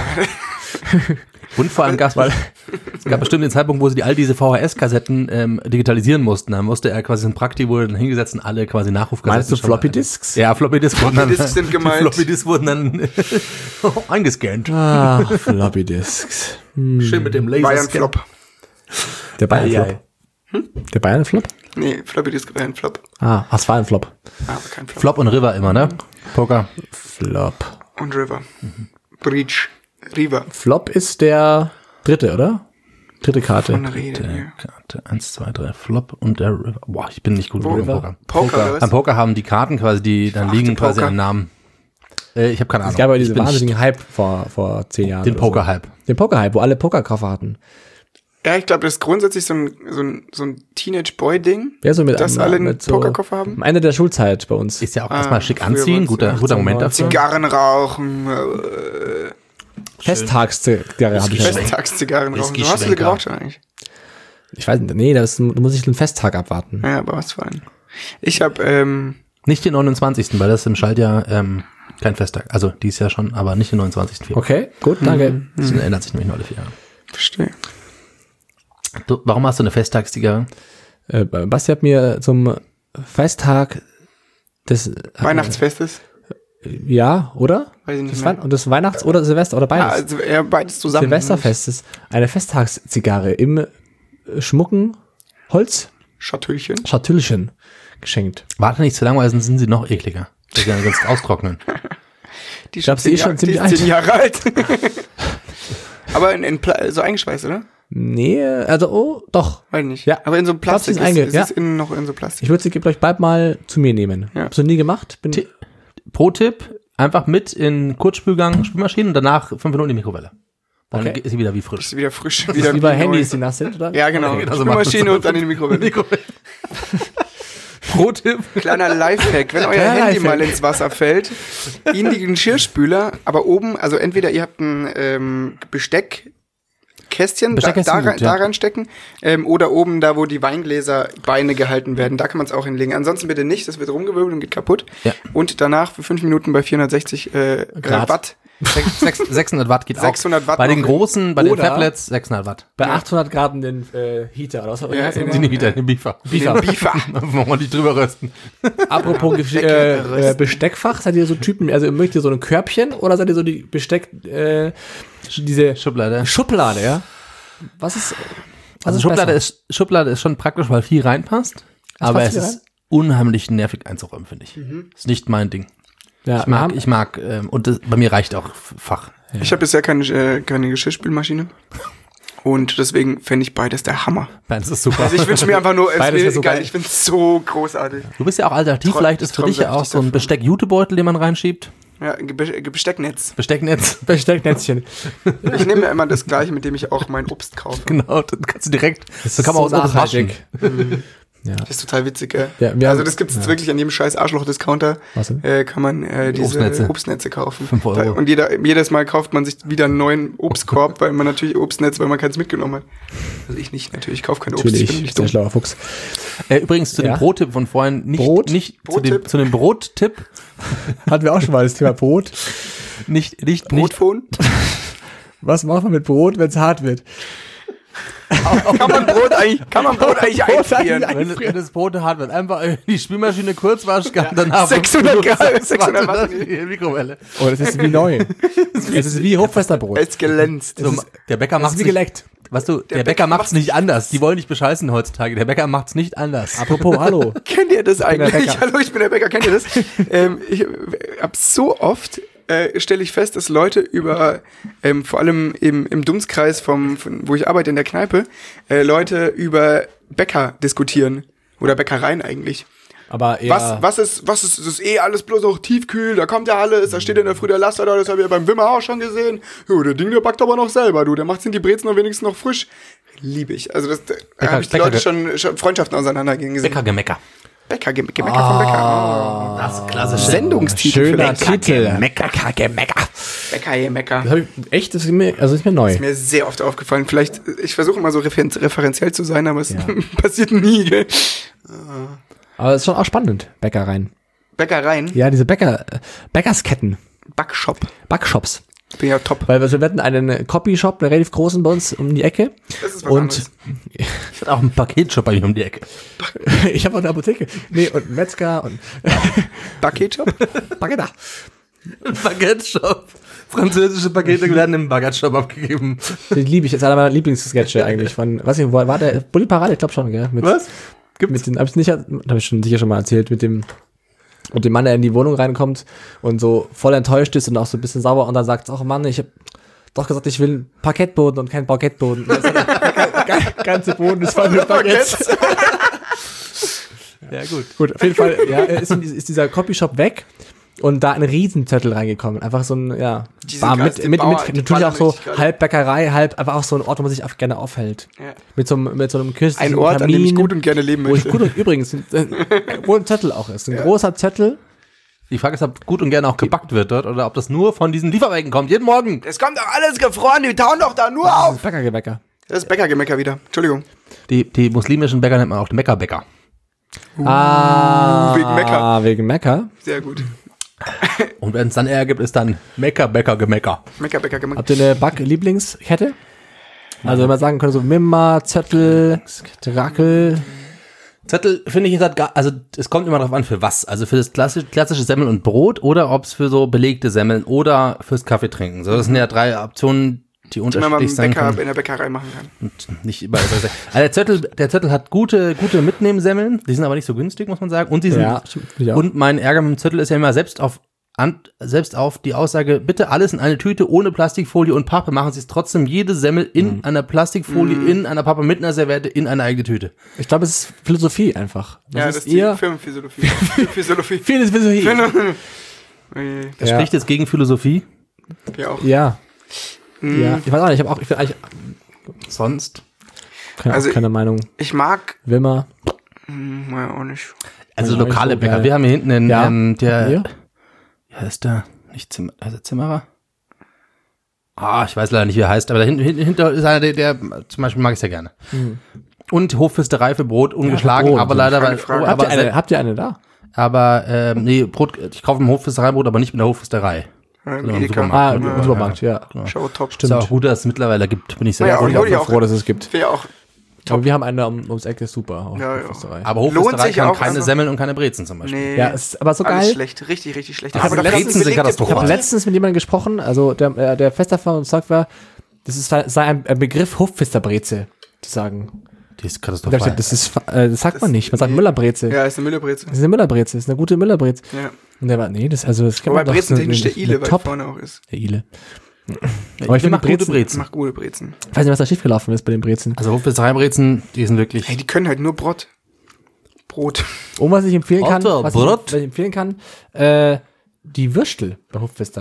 Und vor allem gab es es gab bestimmt den Zeitpunkt, wo sie die, all diese V H S-Kassetten ähm, digitalisieren mussten. Da musste er quasi so ein Prakti, wurde dann hingesetzt und alle quasi Nachrufkassetten. Meinst du schon- Floppy Disks? Ja, Floppy Disks wurden dann, Floppy Disks sind gemeint. Floppy Disks wurden dann eingescannt. Ah, Floppy Disks. Schön mit dem Laser. Bayern Flop. Der Bayern Ei, Flop. Der Bayern Flop? Nee, Floppy Disk Bayern Flop. Ah, was war ein Flop? Ah, aber kein Flop. Flop und River immer, ne? Poker. Flop. Und River. Breach. River. Flop ist der dritte, oder? Dritte Karte. Von der Rede. Der Ja. Karte eins, zwei, drei, Flop und der River. Boah, ich bin nicht gut Wo? im Poker. Poker, oder was? Am Poker haben die Karten quasi, die dann Ach, liegen der quasi Poker. am Namen. Äh, ich habe keine Ahnung. Es gab aber Ich diesen bin wahnsinnigen Hype vor, vor zehn Jahren. Den oder so. Poker-Hype. Den Poker-Hype, wo alle Pokerkoffer hatten. Ja, ich glaube, das ist grundsätzlich so ein, so ein, so ein Teenage-Boy-Ding, Wer so mit dass am- alle einen mit so, Pokerkoffer haben. Am Ende der Schulzeit bei uns. Ist ja auch Ah, erstmal schick früher anziehen. war's, Guter, ja. guter Moment dafür. Zigarren rauchen, äh, Festtagszigarre habe ich ja. Festtagszigarren rauchen. Whisky Du hast du Schwenker. geraucht schon eigentlich? Ich weiß nicht, nee, das, du musst ich den Festtag abwarten. Ja, aber was für ein. Ich habe, ähm, Nicht den neunundzwanzigsten, weil das ist im Schaltjahr ähm, kein Festtag. Also dies Jahr schon, aber nicht den neunundzwanzigsten Februar. Okay, gut, danke. Das ändert sich nämlich nur alle vier Jahre. verstehe. Du, warum hast du eine Festtagszigarre? Äh, Basti hat mir zum Festtag des Weihnachtsfestes? Äh, ja, oder? Weiß ich nicht Das mehr. Wein und das Weihnachts- oder Silvester oder Ah, beides. also eher beides zusammen. Silvesterfestes eine Festtagszigarre im äh, schmucken Holz Schatüllchen. Schatüllchen geschenkt. Warte nicht zu lange, weil sonst sind sie noch ekliger. Die sind sonst austrocknen. Die glaub, sie ist schon Jahr- die ziemlich ist zehn Jahre alt. Aber in, in Pla so eingeschweißt, oder? Nee, also oh, doch. Weiß nicht. Ja. Aber in so einem glaub, sie Plastik. ist Ist, einge- ist ja. es innen noch in so Plastik. Ich würde sie euch bald mal zu mir nehmen. Ja. Hab's noch nie gemacht. Bin Ti- Pro-Tipp, einfach mit in Kurzspülgang, Spülmaschine und danach fünf Minuten in die Mikrowelle. Dann Okay. ist sie wieder wie frisch. Ist wieder frisch. das Wieder ist wie bei neu. Handys, die nass sind, oder? Ja, genau. Ja, genau so Spülmaschine machen und dann in die Mikrowelle. Pro-Tipp. Kleiner Lifehack, wenn euer Kleiner Handy Lifehack. mal ins Wasser fällt, in die Geschirrspüler, aber oben, also entweder ihr habt ein ähm, Besteck, Kästchen, da, Besteckkästchen da, rein, gut, ja. da reinstecken, ähm, oder oben da, wo die Weingläserbeine gehalten werden, da kann man es auch hinlegen. Ansonsten bitte nicht, das wird rumgewirbelt und geht kaputt. Ja. Und danach für fünf Minuten bei vierhundertsechzig äh, Grad. äh, Watt. Sechs- sechs- sechshundert Watt geht sechshundert auch. Watt Bei den noch. großen, bei den Oder- Tablets sechshundert Watt. Bei Ja. achthundert Grad in den äh, Heater. Oder was Ja, wie heißt in das Die immer? nicht, den Biefer. Beefer. Beefer. Wollen wir nicht drüber rösten. Apropos Gesch- äh, äh, Besteckfach, seid ihr so Typen, also möchtet ihr so ein Körbchen oder seid ihr so die Besteck, äh, diese Schublade. Schublade, ja? Was ist, was Also ist Schublade besser? ist, Schublade ist schon praktisch, weil viel reinpasst. Aber passt es viel ist unheimlich nervig einzuräumen, finde ich. Ist nicht mein Ding. Ja, Ich mag, haben- ich mag, ähm, und das, bei mir reicht auch Fach. Ich habe bisher keine, äh, keine Geschirrspülmaschine. Und deswegen fände ich beides der Hammer. Das ist super. Also ich wünsche mir einfach nur, es Beides wäre wär so geil. geil. Ich finde es so großartig. Du bist ja auch alternativ, Träum- vielleicht ist für träum dich ja auch richtig so ein davon. Besteck-Jutebeutel, den man reinschiebt. Ja, Be Bestecknetz. Bestecknetz. Bestecknetzchen. Ich nehme ja immer das gleiche, mit dem ich auch mein Obst kaufe. Genau, dann kannst du direkt, Das so kann man auch so Obst waschen. nachhaltig. Ja. Das ist total witzig, gell? Ja, wir also haben- das gibt's jetzt ja. wirklich an jedem scheiß Arschloch-Discounter. Was denn? Äh, kann man äh, diese Obstnetze. Obstnetze, kaufen. Fünf Euro. Da, und jeder, jedes Mal kauft man sich wieder einen neuen Obstkorb, weil man natürlich Obstnetz, weil man keins mitgenommen hat. Also ich nicht, natürlich. Ich kaufe kein Obst. Ich bin Natürlich, nicht sehr dumm. schlauer Fuchs. Äh, übrigens zu Ja. dem Brottipp von vorhin, nicht, Brot? nicht zu dem, Brottipp? zu dem Brottipp, Hatten wir auch schon mal das Thema Brot. nicht, nicht, nicht, Brotphone? Was macht man mit Brot, wenn es hart wird? Kann man Brot eigentlich, kann man Brot eigentlich Brot einfrieren? eigentlich wenn, wenn das Brot hart wird, einfach in die Spülmaschine kurz waschen, ja. danach sechshundert Grad, sechshundert Watt Watt. in die Mikrowelle. Oh, das ist wie neu. Es ist wie Hochfesterbrot. Es glänzt. So, der Bäcker Das macht's ist wie nicht, geleckt. weißt du, der, Der Bäcker Bäcker macht's macht's nicht anders. Die wollen nicht bescheißen heutzutage. Der Bäcker macht's nicht anders. Apropos, hallo. Kennt ihr das der eigentlich? Bäcker. Hallo, ich bin der Bäcker. Kennt ihr das? ähm, ich hab so oft äh, stelle ich fest, dass Leute über, ähm, vor allem im, im Dunstkreis vom, von, wo ich arbeite in der Kneipe, äh, Leute über Bäcker diskutieren. Oder Bäckereien eigentlich. Aber eher, Was, was ist, was ist, das ist eh alles bloß auch tiefkühl, da kommt ja alles, da steht in der Früh der Laster da, das habe ich ja beim Wimmer auch schon gesehen. Jo, der Ding, der backt aber noch selber, du, der macht den die Brezen noch wenigstens noch frisch. Liebe ich. Also das, da habe ich die Bäcker- Leute schon, schon Freundschaften auseinandergehen gesehen. Bäckergemecker. Bäcker, Ge Gemecker vom Bäcker. Oh. Das klassische. Sendungstitel für schöner Bäcker. Titel. Mecker, Gemecker. Bäcker, Gemecker. Das hab ich, echt, das ist mir, also ist mir neu. Ist mir sehr oft aufgefallen. Vielleicht, ich versuche immer so referen referenziell zu sein, aber es Ja. passiert nie, gell? Aber es ist schon auch spannend, Bäckereien. Bäckereien, Ja, diese Bäcker, äh, Bäckersketten, Backshop. Backshops. Bin ja top. Weil wir hatten einen Copyshop, einen relativ großen bei uns um die Ecke. Das ist was Und anderes. Ich hatte auch einen Paketshop bei mir um die Ecke. ich habe auch eine Apotheke. Nee, und einen Metzger und Backetshop? Baguette. Ein Baguette-Shop. Französische Pakete werden im Baguette-Shop abgegeben. Den liebe ich. Das ist einer meiner Lieblingssketche eigentlich von, weiß nicht, wo war der? Bulli Parade, ich glaube schon, gell? Mit, Was? Mit den, hab ich nicht, hab ich schon sicher schon mal erzählt, mit dem, mit dem Mann, der in die Wohnung reinkommt und so voll enttäuscht ist und auch so ein bisschen sauer und dann sagt, ach Mann, ich hab doch gesagt, ich will einen Parkettboden und keinen Baguetteboden. Und der ganze- ganze Boden ist voll mit Baguettes. Ja, gut. Gut, auf jeden Fall, ja, ist, ist dieser Copyshop weg und da ein Riesenzettel reingekommen. Einfach so ein, ja, Die sind war krass, mit, die mit, Bauern, mit die natürlich auch so ballern richtig gerade. halb Bäckerei, halb einfach auch so ein Ort, wo man sich auch gerne aufhält. Ja. Mit so einem, mit so einem künstlichen Ein Ort, an dem ich Kamin, gut und gerne leben wo ich möchte. gut und übrigens, äh, wo ein Zettel auch ist. Ein großer Zettel. Die Frage ist, ob gut und gerne auch gebackt wird dort oder ob das nur von diesen Lieferwagen kommt. Jeden Morgen. Es kommt doch alles gefroren, die tauen doch da nur Das auf. ist Bäckergebäcker. Das ist Bäckergemecker wieder. Entschuldigung. Die, die muslimischen Bäcker nennt man auch die Meckerbäcker. Ah, wegen Mecker. Wegen Mecker. Sehr gut. Und wenn es dann eher gibt, ist dann Meckerbäcker, Gemecker. Mecker, Bäcker, Gemecker. Habt ihr eine Back-Lieblingskette? Also wenn man sagen könnte, so Mimma, Zettel, Rackel. Zettel finde ich jetzt halt gar, also es kommt immer drauf an, für was. Also für das klassische, klassische Semmel und Brot oder ob es für so belegte Semmeln oder fürs Kaffeetrinken. So, das sind ja drei Optionen, die Die man unterschiedlich beim sein Bäcker können. in der Bäckerei machen kann. Und nicht überall. Also der Zettel, der Zettel hat gute, gute Mitnehmsemmeln. Die sind aber nicht so günstig, muss man sagen. Und die sind, Ja, stimmt, finde ich auch. und mein Ärger mit dem Zettel ist ja immer selbst auf, an, selbst auf die Aussage, bitte alles in eine Tüte ohne Plastikfolie und Pappe, machen Sie es trotzdem jede Semmel in einer Plastikfolie, in einer Pappe mit einer Serviette, in eine eigene Tüte. Ich glaube, es ist Philosophie einfach. Das Ja, ist das ist die eher Firmenphysiologie. Physiologie. vieles Philosophie. Äh, Das Ja. spricht jetzt gegen Philosophie. Ja auch. Ja. Mhm. Ja. Ich weiß auch nicht, ich habe auch, ich bin eigentlich Sonst. keine, Also- auch keine Meinung. Ich mag, Wimmer. hm, ja, auch nicht. Also Ja, lokale so Bäcker. geil. Wir haben hier hinten einen, Ja. ähm, der, Ja. ja, ist der, nicht Zimmer, also Zimmerer? Ah, ich weiß leider nicht, wie er heißt, aber da hinten, hinten hinter ist einer, der, der, zum Beispiel mag ich sehr gerne. Und Hofpfisterei für Brot, ungeschlagen, Brot, aber ja, leider, keine weil, Frage. oh, Habt aber, ihr eine, se- habt ihr eine da? aber, ähm, nee, Brot, ich kaufe im Hofpfistereibrot, aber nicht mit der Hofpfisterei. Ja, im Sondern im Edeka. Supermarkt. Ah, Ja, im Supermarkt, ja. Schau, top. Ist ja auch gut, dass es mittlerweile gibt, bin ich sehr Ja, froh. und Ich bin hol ich auch auch. froh, dass es gibt. Wäre auch, Aber wir haben eine um, ums Eck, ist super. Auch Ja, ja. Österreich. Aber Lohnt Hofpfisterei sich kann auch keine einfach- Semmeln und keine Brezen zum Beispiel. nee. Ja, ist aber so alles geil. schlecht. Richtig, richtig schlecht. Ja, Aber aber da Brezen gibt's sind belegte katastrophal. Ich habe Brote. letztens mit jemandem gesprochen, also der, äh, der fest davon überzeugt war, das ist, sei ein, ein Begriff Hofpfisterbreze zu sagen. Die ist Und da hab ich katastrophal. gesagt, das, ist, äh, das sagt Das- man nicht, man sagt nee. Müllerbreze. Ja, ist eine Müllerbreze. Das ist eine Müllerbreze, das ist eine gute Müllerbreze. Ja. Und der war, nee, das, also, das kann Wobei man doch, Brezen das ist technisch eine- der Ile eine weit Top. vorne auch ist. Der Ile. Ich Aber ich finde mach gute Brezen- Brezen. Macht gute Brezen. Ich weiß nicht, was da schiefgelaufen ist bei den Brezen. Also Hofpfistereibrezen, die sind wirklich. Hey, die können halt nur Brot. Brot. Und was ich empfehlen kann, Otto, was Brot. ich, was ich empfehlen kann, äh, die Würstel bei Hofpfister.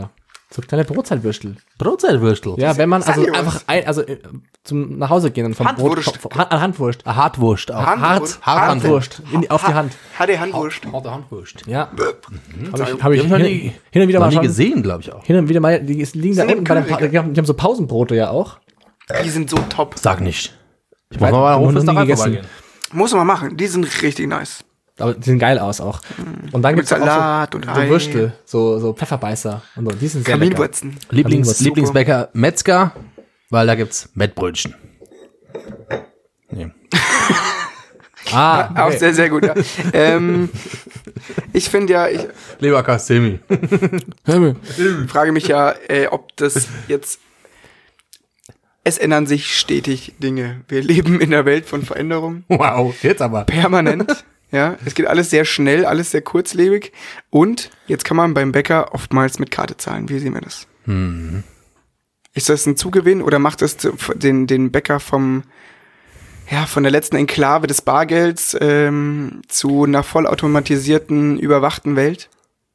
So kleine Brotzeitwürstel. Brotzeitwürstel. Ja, wenn man also Sag dir was. einfach ein, also äh, zum nach Hause gehen und vom Handwurst. Brot, vom, Hand, Handwurst. Ah, Hartwurst auch. Handwurst. Hart, Hart- Handwurst. In die, auf die Hand. Hat die Handwurst. Harte Handwurst. Ja. Mhm. Habe ich, hab ich Die hab hin, ich noch nie- hin und wieder Noch mal nie schon, gesehen, glaube ich auch. hin und wieder mal, die ist- liegen da Sind unten bei den pa Kühlregal. die haben, die haben so Pausenbrote ja auch. Die sind so top. Sag nicht. Ich muss Weiß- mal bei der noch nie Hofesterei gegessen. vorbeigehen. Muss man machen. Die sind richtig nice. Aber die sehen geil aus auch. Und dann Mit gibt's auch Salat so, und so Ei. Würstel, so, so Pfefferbeißer und so. Die sind sehr lecker. Kaminwurzen. Lieblings, Super. Lieblingsbäcker Metzger, weil da gibt's Mettbrötchen. Nee. Ah, Auch okay. sehr, sehr gut, ja. ähm, ich finde ja, ich Leberkastemi. frage mich ja, äh, ob das jetzt, es ändern sich stetig Dinge. Wir leben in einer Welt von Veränderung. Wow, jetzt aber. Permanent. Ja, es geht alles sehr schnell, alles sehr kurzlebig. Und jetzt kann man beim Bäcker oftmals mit Karte zahlen. Wie sehen wir das? Hm. Ist das ein Zugewinn oder macht das zu- den, den Bäcker vom, ja, von der letzten Enklave des Bargelds ähm, zu einer vollautomatisierten, überwachten Welt?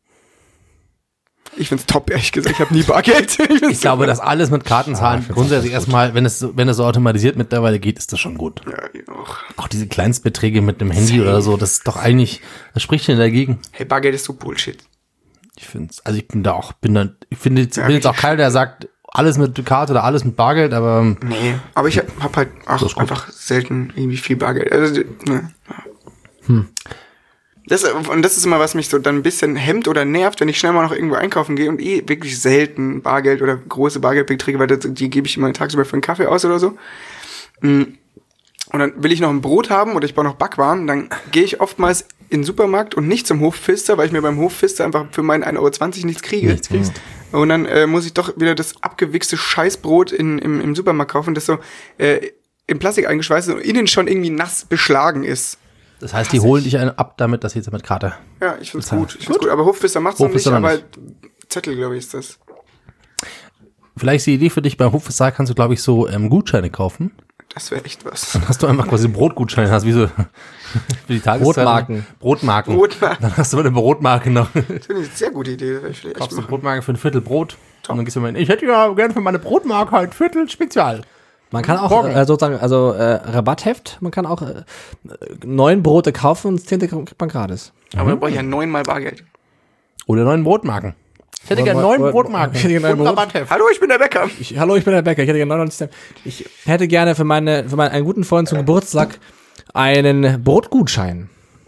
Ich find's top, ehrlich gesagt. Ich habe nie Bargeld. Ich, Ich glaube, dass alles mit Kartenzahlen grundsätzlich erstmal, wenn es, so- wenn es so automatisiert mittlerweile geht, ist das schon gut. ja, ich auch. Auch diese Kleinstbeträge mit einem Handy oder so, das ist doch eigentlich, das spricht denn dagegen. Hey, Bargeld ist so Bullshit. Ich finde also ich bin da auch, bin da, ich finde, ich Ja, bin jetzt auch richtig. keiner, der sagt, alles mit Karte oder alles mit Bargeld, aber Nee, aber ich hab, hab halt Das ist auch gut. einfach selten irgendwie viel Bargeld. Also, ne. Hm. Das, und das ist immer, was mich so dann ein bisschen hemmt oder nervt, wenn ich schnell mal noch irgendwo einkaufen gehe und eh wirklich selten Bargeld oder große Bargeldbeträge, weil das, die gebe ich immer tagsüber für einen Kaffee aus oder so. Mm. Und dann will ich noch ein Brot haben oder ich brauche noch Backwaren, dann gehe ich oftmals in den Supermarkt und nicht zum Hofpfister, weil ich mir beim Hofpfister einfach für meinen ein Euro zwanzig nichts kriege. nichts kriegst. Und dann äh, muss ich doch wieder das abgewichste Scheißbrot in, im, im Supermarkt kaufen, das so äh, in Plastik eingeschweißt ist und innen schon irgendwie nass beschlagen ist. Das heißt, die holen dich einen ab damit, dass sie jetzt mit Karte. Ja, ich find's Bezahlen. gut. Ich find's gut. Aber Hofpfister macht's noch nicht, Hofpfister noch aber nicht. Zettel, glaube ich, ist das. Vielleicht ist die Idee für dich, bei Hofpfister kannst du, glaube ich, so ähm, Gutscheine kaufen. Das wäre echt was. Dann hast du einfach quasi Brotgutscheine, hast wie so für die Tageszeitung. Brotmarken. Brotmarken. Brotmarken. Dann hast du eine Brotmarke noch. Das finde ich eine sehr gute Idee. Das werde ich vielleicht echt Kaufst du eine machen. Brotmarke für ein Viertel Brot. Und dann gehst du mal hin, ich hätte ja gerne für meine Brotmarke halt Viertel Spezial. Man kann auch Morgen. äh, sozusagen, also äh, Rabattheft, man kann auch äh, neun Brote kaufen und das zehnte kriegt man gratis. Aber da brauche ich ja neunmal Bargeld. Oder neun Brotmarken. Ich hätte gerne Oder- neun oder- Brotmarken. Ich hätte gerne Und neun Brot- Rabattheft. Hallo, ich bin der Bäcker. Ich, hallo, ich bin der Bäcker. Ich hätte gerne neunundneunzig Cent. Ich hätte gerne für meine, für meinen einen guten Freund zum Geburtstag einen Brotgutschein.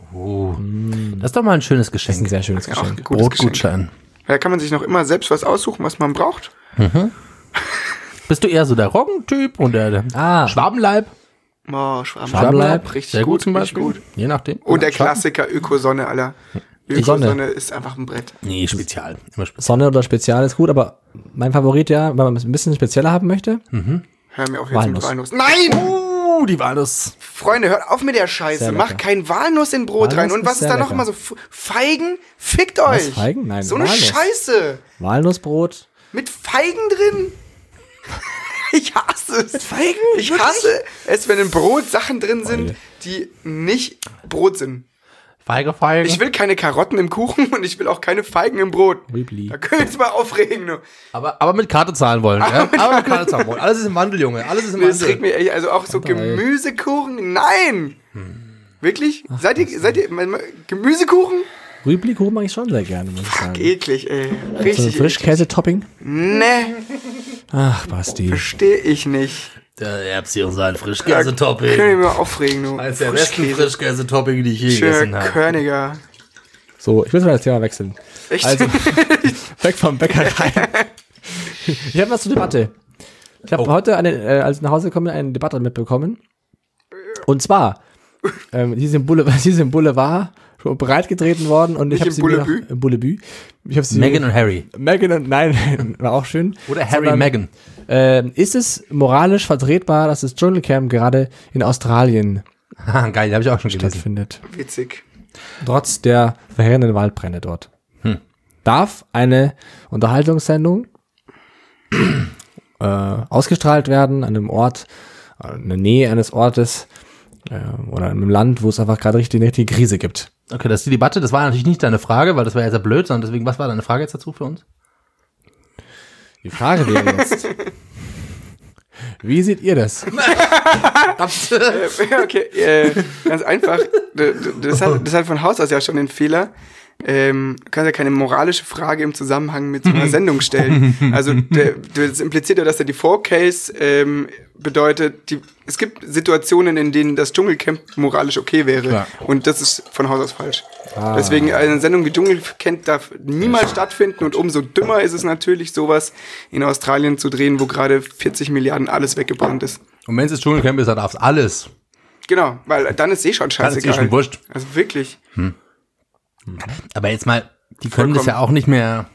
Das ist doch mal ein schönes Das ist Geschenk. ein sehr schönes Ja, auch Geschenk. ein gutes Geschenk. Brotgutschein. Da kann man sich noch immer selbst was aussuchen, was man braucht. Bist du eher so der Roggentyp und der, der Ah. Schwabenleib? Oh, Schwabenleib. Schwabenleib, Richtig Sehr gut, gut, zum richtig Beispiel. gut. Je nachdem. Und der Schwaben- Klassiker Ökosonne, Alter. Sonne. Ökosonne ist einfach ein Brett. Nee, spezial. Immer spezial. Sonne oder Spezial ist gut, aber mein Favorit ja, wenn man es ein bisschen spezieller haben möchte. Hör mir auf jetzt Walnuss. mit Walnuss. Nein! Uh, die Walnuss. Freunde, hört auf mit der Scheiße. Sehr Macht lecker. kein Walnuss in Brot Walnuss rein. Und ist was ist sehr da noch lecker. immer so? F- Feigen? Fickt euch! Feigen? Nein, So eine Walnuss. Scheiße. Walnussbrot. Mit Feigen drin? Ich hasse es. Mit Feigen? Ich hasse es, wenn im Brot Sachen drin sind, die nicht Brot sind. Feige, feige. Ich will keine Karotten im Kuchen und ich will auch keine Feigen im Brot. Rübli. Da können wir uns mal aufregen. Du. aber, aber mit Karte zahlen wollen. Ja? Aber mit Karte zahlen wollen. Alles ist im Wandel, Junge. Alles ist im Nee, das regt Wandel. mich echt, also auch so Gemüsekuchen. Nein! Wirklich? Seid ihr, seid ihr, mein- mein- Gemüsekuchen? Rübli-Kuchen mag ich schon sehr gerne, muss ich sagen. Eklig, ey. So ein Richtig eklig. Frischkäse-Topping. Nee, Ach, Basti. verstehe ich nicht. Der Erbsi und sein Da können Frischkäse-Topping. wir mal aufregen, du. Eines der besten Frischkäse. Frischkäse-Topping, die ich je Schöner gegessen habe. Körniger. So, ich will mal das Thema wechseln. Echt? Also, weg vom Bäckerei. Ich habe was zur Debatte. Ich habe Oh. heute, eine, äh, als ich nach Hause komme, eine Debatte mitbekommen. Und zwar, ähm, die ist im Boulevard, die ist im Boulevard schon breitgetreten worden und ich Nicht habe im sie mir noch, Boulevue? im Boulevue. Ich habe sie Meghan und Harry. Meghan und nein, war auch schön. Oder Harry Sondern, Meghan. Äh, ist es moralisch vertretbar, dass das Dschungelcamp gerade in Australien Haha, geil, die habe ich auch schon gelesen. stattfindet? Witzig. Trotz der verheerenden Waldbrände dort. Hm. Darf eine Unterhaltungssendung äh, ausgestrahlt werden an einem Ort, äh, in der Nähe eines Ortes äh, oder in einem Land, wo es einfach gerade richtig eine richtige Krise gibt? Okay, das ist die Debatte. Das war natürlich nicht deine Frage, weil das wäre jetzt ja blöd, sondern deswegen, was war deine Frage jetzt dazu für uns? Die Frage wäre jetzt, wie seht ihr das? äh, okay, äh, ganz einfach. Das hat, das hat von Haus aus ja schon den Fehler. Ähm, du kannst ja keine moralische Frage im Zusammenhang mit so einer Sendung stellen. Also der, das impliziert ja, dass der Default-Case ähm, bedeutet, die, es gibt Situationen, in denen das Dschungelcamp moralisch okay wäre. Ja. Und das ist von Haus aus falsch. Ah. Deswegen eine Sendung wie Dschungelcamp darf niemals stattfinden und umso dümmer ist es natürlich, sowas in Australien zu drehen, wo gerade vierzig Milliarden alles weggebrannt ist. Und wenn es das Dschungelcamp ist, dann darf es alles. Genau, weil dann ist eh schon scheißegal. Dann ist eh schon wurscht. Also wirklich. Hm. Aber jetzt mal, die können Vollkommen. das ja auch nicht mehr.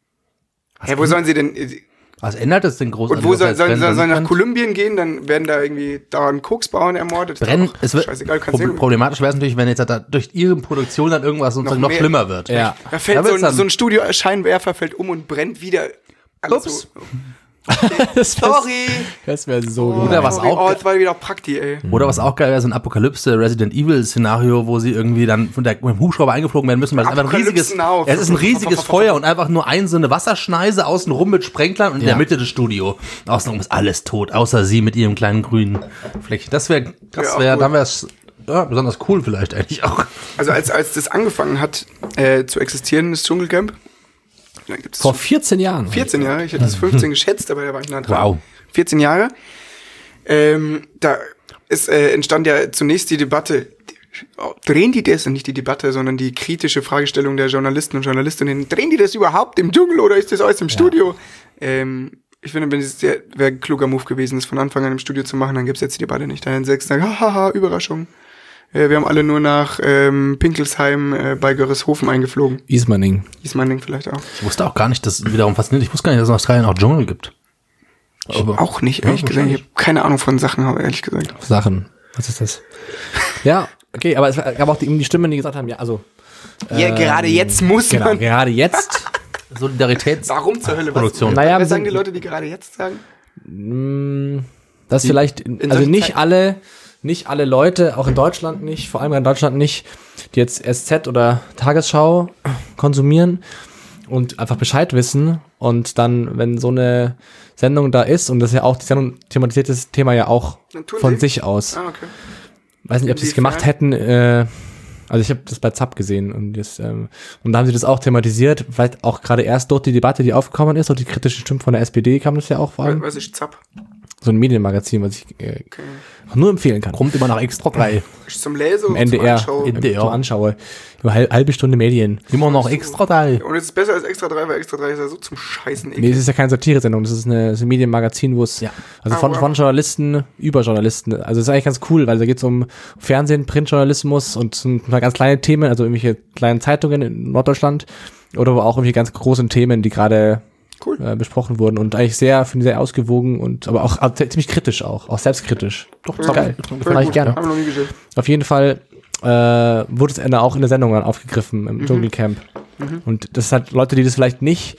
Hä, wo sollen sie denn? Was ändert das denn groß? Und wo sollen soll, soll, soll nach brennt? Kolumbien gehen? Dann werden da irgendwie dauernd Koksbauern ermordet. Brennen, Das ist es wird, doch scheißegal, kannst pro, sehen. problematisch wäre es natürlich, wenn jetzt da durch ihre Produktion dann irgendwas sozusagen noch, mehr. schlimmer wird. Ja. Da fällt Da so wird's ein, dann- so ein Studioscheinwerfer fällt um und brennt wieder. Alles Ups. So. Das wär, Sorry. das wäre so Oh, gut. Oder was sorry. auch- Oh, jetzt war wieder Prakti, ey. Oder was auch geil wäre, so ein Apokalypse Resident Evil Szenario, wo sie irgendwie dann von der, mit dem Hubschrauber eingeflogen werden müssen, weil es einfach ein Apokalypse riesiges, Now. es ist ein riesiges Feuer und einfach nur ein so eine Wasserschneise außen rum mit Sprenglern und in Ja. der Mitte das Studio. Außenrum ist alles tot, außer sie mit ihrem kleinen grünen Fleckchen. Das wäre, das Ja, auch wäre, gut. dann wäre es ja, besonders cool vielleicht eigentlich auch. Also als, als das angefangen hat äh, zu existieren, das Dschungelcamp, wie lange gibt's Vor vierzehn Jahren. vierzehn Jahre, ich hätte es fünfzehn geschätzt, aber da war ich nah dran. Wow. vierzehn Jahre. Ähm, da ist, äh, entstand ja zunächst die Debatte, oh, drehen die das, und nicht die Debatte, sondern die kritische Fragestellung der Journalisten und Journalistinnen, drehen die das überhaupt im Dschungel oder ist das alles im Studio? Ähm, ich finde, wenn es wäre ein kluger Move gewesen, das von Anfang an im Studio zu machen, dann gibt's jetzt die Debatte nicht. Dann sechs sagen, haha, Überraschung. Äh, wir haben alle nur nach ähm, Pinkelsheim äh, bei Görreshofen eingeflogen. Ismaning. Ismaning vielleicht auch. Ich wusste auch gar nicht, dass wiederum faszinierend, ich wusste gar nicht, dass es in Australien auch Dschungel gibt. Aber Auch nicht, ehrlich Ja, gesagt. Ich habe keine Ahnung von Sachen, aber ehrlich gesagt. Sachen. Was ist das? Ja, okay, aber es gab auch die, die Stimmen, die gesagt haben, ja, also. Ja, gerade jetzt muss Genau, man. gerade jetzt. Solidaritäts Warum zur Hölle? Produktion. Was, Naja, was wir sagen sind- die Leute, die gerade jetzt sagen? mh, Das vielleicht, also solchen nicht Zeiten- alle, nicht alle Leute, auch in Deutschland nicht, vor allem in Deutschland nicht, die jetzt S Z oder Tagesschau konsumieren und einfach Bescheid wissen und dann, wenn so eine Sendung da ist, und das ist ja auch, die Sendung thematisiert das Thema ja auch Dann tun von sie. sich aus. Ah, okay. Weiß nicht, ob sie es Inwiefern? gemacht hätten, äh, also ich habe das bei Zapp gesehen und das, ähm, und da haben sie das auch thematisiert, vielleicht auch gerade erst durch die Debatte, die aufgekommen ist, und die kritischen Stimmen von der S P D kam das ja auch vor allem. Was ist Zapp? So ein Medienmagazin, was ich äh, Okay. nur empfehlen kann. Kommt immer nach extra drei. Ist zum Lesen Im und N D R, zum Anschauen. im so anschaue. Über halb, halbe Stunde Medien. Immer noch extra drei. Und es ist besser als Extra drei, weil Extra drei ist ja so zum Scheißen Nee, eklig. es ist ja keine Satire-Sendung, das ist, eine, das ist ein Medienmagazin, wo es, Ja. also Ah, von, wow. von Journalisten über Journalisten. Also es ist eigentlich ganz cool, weil da geht es um Fernsehen, Printjournalismus und so ein paar ganz kleine Themen, also irgendwelche kleinen Zeitungen in Norddeutschland oder aber auch irgendwelche ganz großen Themen, die gerade Cool. äh, besprochen wurden und eigentlich sehr, finde ich, sehr ausgewogen und aber auch äh, ziemlich kritisch auch, auch selbstkritisch. Doch, das ist geil. Voll Mag ich gut. gerne. Haben wir noch nie gesehen. Auf jeden Fall äh, wurde es Ende auch in der Sendung dann aufgegriffen im Dschungelcamp. Und das hat Leute, die das vielleicht nicht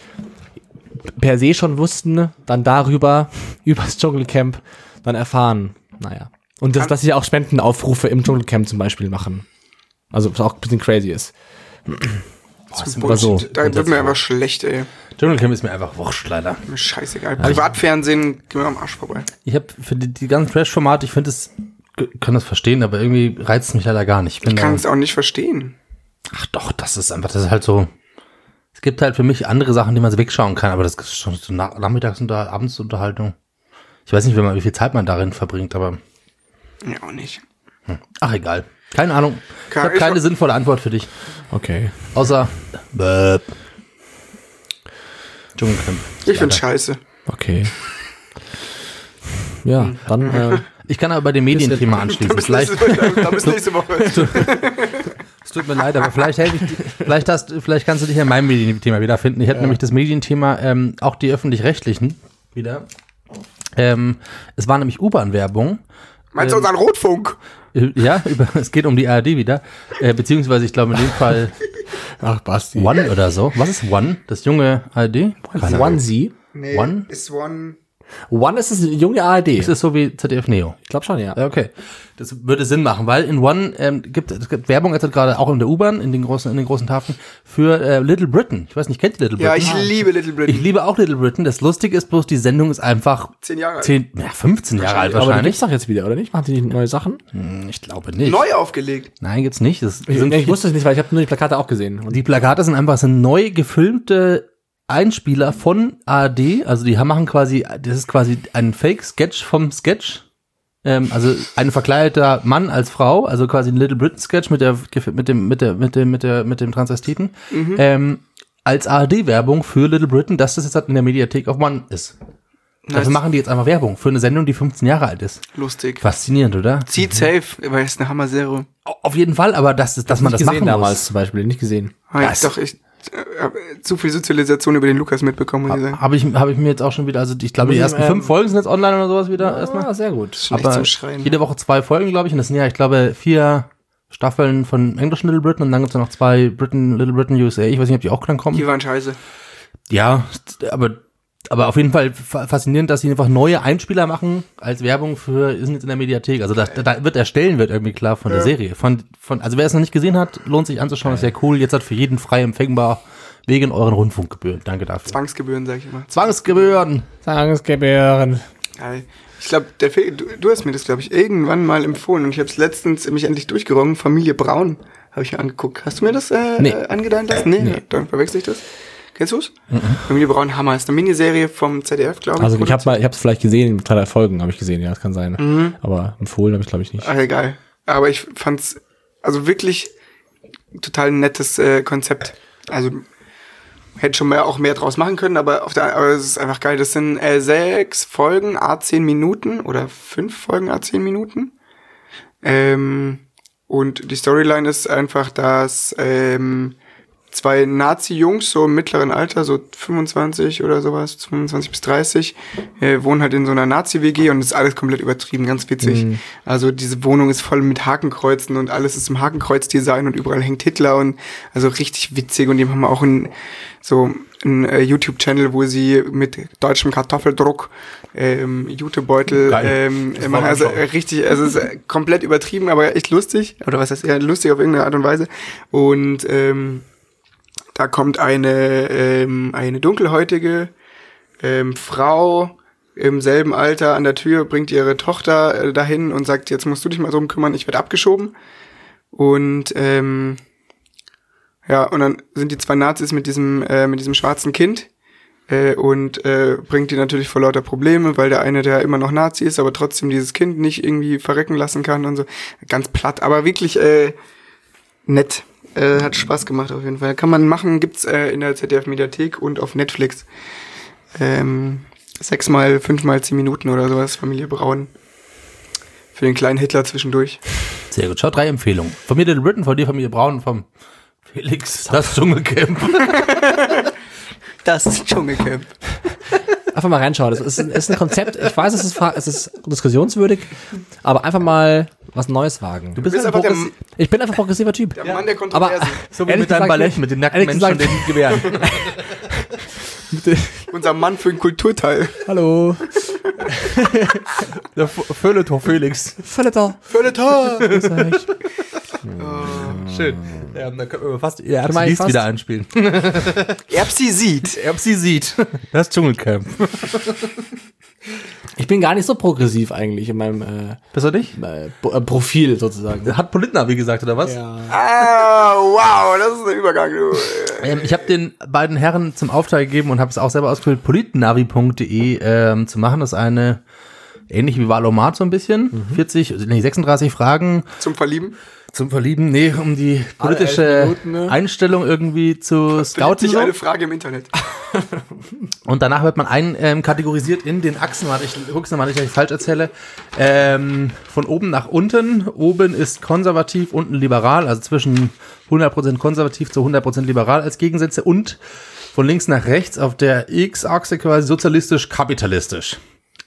per se schon wussten, dann darüber, über das Dschungelcamp, dann erfahren. Naja. Und das, dass sie auch Spendenaufrufe im Dschungelcamp zum Beispiel machen. Also, was auch ein bisschen crazy ist. Zum oder so. Bullshit. Da wird mir einfach schlecht, ey. Dschungelcamp ist mir einfach wurscht, leider. Mir scheißegal. Privatfernsehen, geh mir am Arsch vorbei. Ich habe für die, die ganzen Trash-Formate, ich finde es, kann das verstehen, aber irgendwie reizt es mich leider gar nicht. Ich bin Ich kann da, es auch nicht verstehen. ach doch, das ist einfach, das ist halt so. Es gibt halt für mich andere Sachen, die man so wegschauen kann, aber das ist schon so nach, Nachmittags- und Abendsunterhaltung. Ich weiß nicht, wie, man, wie viel Zeit man darin verbringt, aber Ja, auch nicht. ach egal. Keine Ahnung. Ich Kann- habe ich keine ver- sinnvolle Antwort für dich. Okay. Außer Böp. Dschungelcamp. Ich find's scheiße. Okay. Ja, dann, äh, Ich kann aber bei dem Medienthema anschließen. Bis Vielleicht, nächste, da bis nächste Woche. es tut mir leid, aber vielleicht helfe ich dir, vielleicht hast, vielleicht kannst du dich in meinem Medienthema wiederfinden. Ich hätte nämlich das Medienthema, ähm, auch die öffentlich-rechtlichen wieder. Ähm, es war nämlich U-Bahn-Werbung. Meinst du unseren Rotfunk? Äh, Ja, über, es geht um die A R D wieder. Äh, beziehungsweise, ich glaube in dem Fall ach, Basti. One oder so. Was ist One? Das junge A R D? Keine Ahnung. Onesie. Nee, One? ist One. One ist das junge A R D. Ist es so wie Z D F Neo? Ich glaube schon, ja. Okay. Das würde Sinn machen, weil in One ähm, gibt es gibt Werbung jetzt gerade auch in der U-Bahn, in den großen, in den großen Tafeln, für äh, Little Britain. Ich weiß nicht, kennt ihr Little Ja, Britain? ich liebe Little Britain. Ich liebe auch Little Britain. Das Lustige ist bloß, die Sendung ist einfach Zehn Jahre alt. zehn, ja, fünfzehn Jahre alt Aber die wahrscheinlich. gibt's doch jetzt wieder, oder nicht? Machen die nicht neue Sachen? Hm, Ich glaube nicht. Neu aufgelegt. Nein, gibt's nicht. Das Ich, sind ich wusste es nicht, weil ich habe nur die Plakate auch gesehen. Und Die Plakate sind einfach so neu gefilmte Einspieler von A R D. Also die machen quasi, das ist quasi ein Fake-Sketch vom Sketch. Ähm, also ein verkleideter Mann als Frau, also quasi ein Little Britain Sketch mit der mit dem mit der mit dem mit der mit dem Transvestiten Mhm. ähm, als A R D-Werbung für Little Britain, dass das jetzt halt in der Mediathek auf One ist. Nice. Dafür machen die jetzt einfach Werbung für eine Sendung, die fünfzehn Jahre alt ist. Lustig. Faszinierend, oder? Zieht safe, weil es eine Hammer-Serie. Auf jeden Fall, aber dass, dass man das nicht machen gesehen damals muss. zum Beispiel, nicht gesehen. Ah, Das- Doch, ich äh, hab zu viel Sozialisation über den Lukas mitbekommen, muss ich sagen. Habe ich, hab ich mir jetzt auch schon wieder, also ich glaube, Muss die ich, ersten ähm, fünf Folgen sind jetzt online oder sowas wieder erstmal. Ah, sehr gut. Schon echt Aber zum Schreien. jede Woche zwei Folgen, glaube ich. Und das sind ja, ich glaube, vier Staffeln von englischen Little Britain. Und dann gibt's ja noch zwei Britain, Little Britain U S A. Ich weiß nicht, ob die auch dann kommen. Die waren scheiße. Ja, aber, aber auf jeden Fall fa- faszinierend, dass sie einfach neue Einspieler machen als Werbung für, sind jetzt in der Mediathek. Also da, da wird der Stellenwert irgendwie klar von der Serie. Von, von, also wer es noch nicht gesehen hat, lohnt sich anzuschauen. Ist sehr cool. Jetzt hat für jeden frei empfängbar wegen euren Rundfunkgebühren. Danke dafür. Zwangsgebühren, sag ich immer. Zwangsgebühren. Zahlungsgebühren. Geil. Ich glaube, der Film, du, du hast mir das, glaube ich, irgendwann mal empfohlen und ich habe es letztens mich endlich durchgerungen. Familie Braun habe ich mir angeguckt. Hast du mir das äh, Nee. äh, angedeiht lassen? Nee, Nee. dann verwechsel ich das. Kennst du's? Familie Braun, Hammer. Ist eine Miniserie vom Z D F, glaube ich. Also ich habe produziert. mal, ich habe es vielleicht gesehen, in drei Folgen habe ich gesehen, ja, das kann sein. Aber empfohlen habe ich glaube ich nicht. Ach, egal. Aber ich fand's also wirklich total nettes äh, Konzept. Also hätte schon mehr, auch mehr draus machen können, aber auf der, aber es ist einfach geil. Das sind äh, sechs Folgen, a zehn Minuten oder fünf Folgen, a zehn Minuten. Ähm, und die Storyline ist einfach, dass ähm, zwei Nazi-Jungs, so im mittleren Alter, so fünfundzwanzig oder sowas, fünfundzwanzig bis dreißig, äh, wohnen halt in so einer Nazi-W G und das ist alles komplett übertrieben, ganz witzig. Mhm. Also diese Wohnung ist voll mit Hakenkreuzen und alles ist im Hakenkreuz-Design und überall hängt Hitler und also richtig witzig und die haben auch ein, so ein äh, YouTube-Channel, wo sie mit deutschem Kartoffeldruck ähm, Jutebeutel Geil. ähm, Das machen. wollen wir Also schauen. äh, richtig, also es ist äh, komplett übertrieben, aber echt lustig. Oder was heißt eher lustig auf irgendeine Art und Weise. Und ähm, da kommt eine ähm, eine dunkelhäutige ähm, Frau im selben Alter an der Tür, bringt ihre Tochter äh, dahin und sagt, jetzt musst du dich mal drum kümmern, ich werde abgeschoben. Und ähm, ja, und dann sind die zwei Nazis mit diesem äh, mit diesem schwarzen Kind äh, und äh, bringt die natürlich vor lauter Probleme, weil der eine, der immer noch Nazi ist, aber trotzdem dieses Kind nicht irgendwie verrecken lassen kann und so. Ganz platt, aber wirklich äh, nett. Äh, hat Spaß gemacht auf jeden Fall. Kann man machen, gibt's äh, in der Z D F-Mediathek und auf Netflix. Ähm, sechsmal, fünfmal zehn Minuten oder sowas, Familie Braun. Für den kleinen Hitler zwischendurch. Sehr gut. Schaut drei Empfehlungen. Von mir Little Britain, von dir Familie Braun und vom Felix das Dschungelcamp. Das ist Dschungelcamp. Einfach mal reinschauen. Das ist ein, ist ein Konzept. Ich weiß, es ist, fra- es ist diskussionswürdig, aber einfach mal was Neues wagen. Du bist, bist ein einfach der- progressi- Ich bin einfach ein progressiver Typ. Der Mann der Aber Kontroversen. so wie ehrlich mit deinem gesagt Ballett, nicht. mit den nackten Ehrlich Menschen und gesagt- den Gewehren. Unser Mann für den Kulturteil. Hallo. Der Feuilleton Felix. Völleter. Völleter! Schön. Ja, dann können wir fast ihr Kann man Erbsi fast- wieder einspielen. Erbsi sieht. Erbsi sieht. Das Dschungelcamp. Ich bin gar nicht so progressiv eigentlich in meinem äh, Bist du nicht? äh, Bo- äh, Profil sozusagen. Hat Politner, wie gesagt, oder was? Ja. Ah, wow, das ist ein Übergang, du. Ähm, ich habe den beiden Herren zum Auftrag gegeben und habe es auch selber ausgefüllt, politnavi punkt de ähm, zu machen. Das ist eine, ähnlich wie Valomat so ein bisschen, vierzig, nee, sechsunddreißig Fragen Zum Verlieben. zum Verlieben, nee, um die Alle politische elf Minuten, ne? Einstellung irgendwie zu Verliebt scouten. sich So. eine Frage im Internet. Und danach wird man ein ähm, kategorisiert in den Achsen, warte, ich guck's nochmal, nicht, dass ich falsch erzähle, ähm, von oben nach unten. Oben ist konservativ, unten liberal, also zwischen hundert Prozent konservativ zu hundert Prozent liberal als Gegensätze und von links nach rechts auf der X-Achse quasi sozialistisch-kapitalistisch.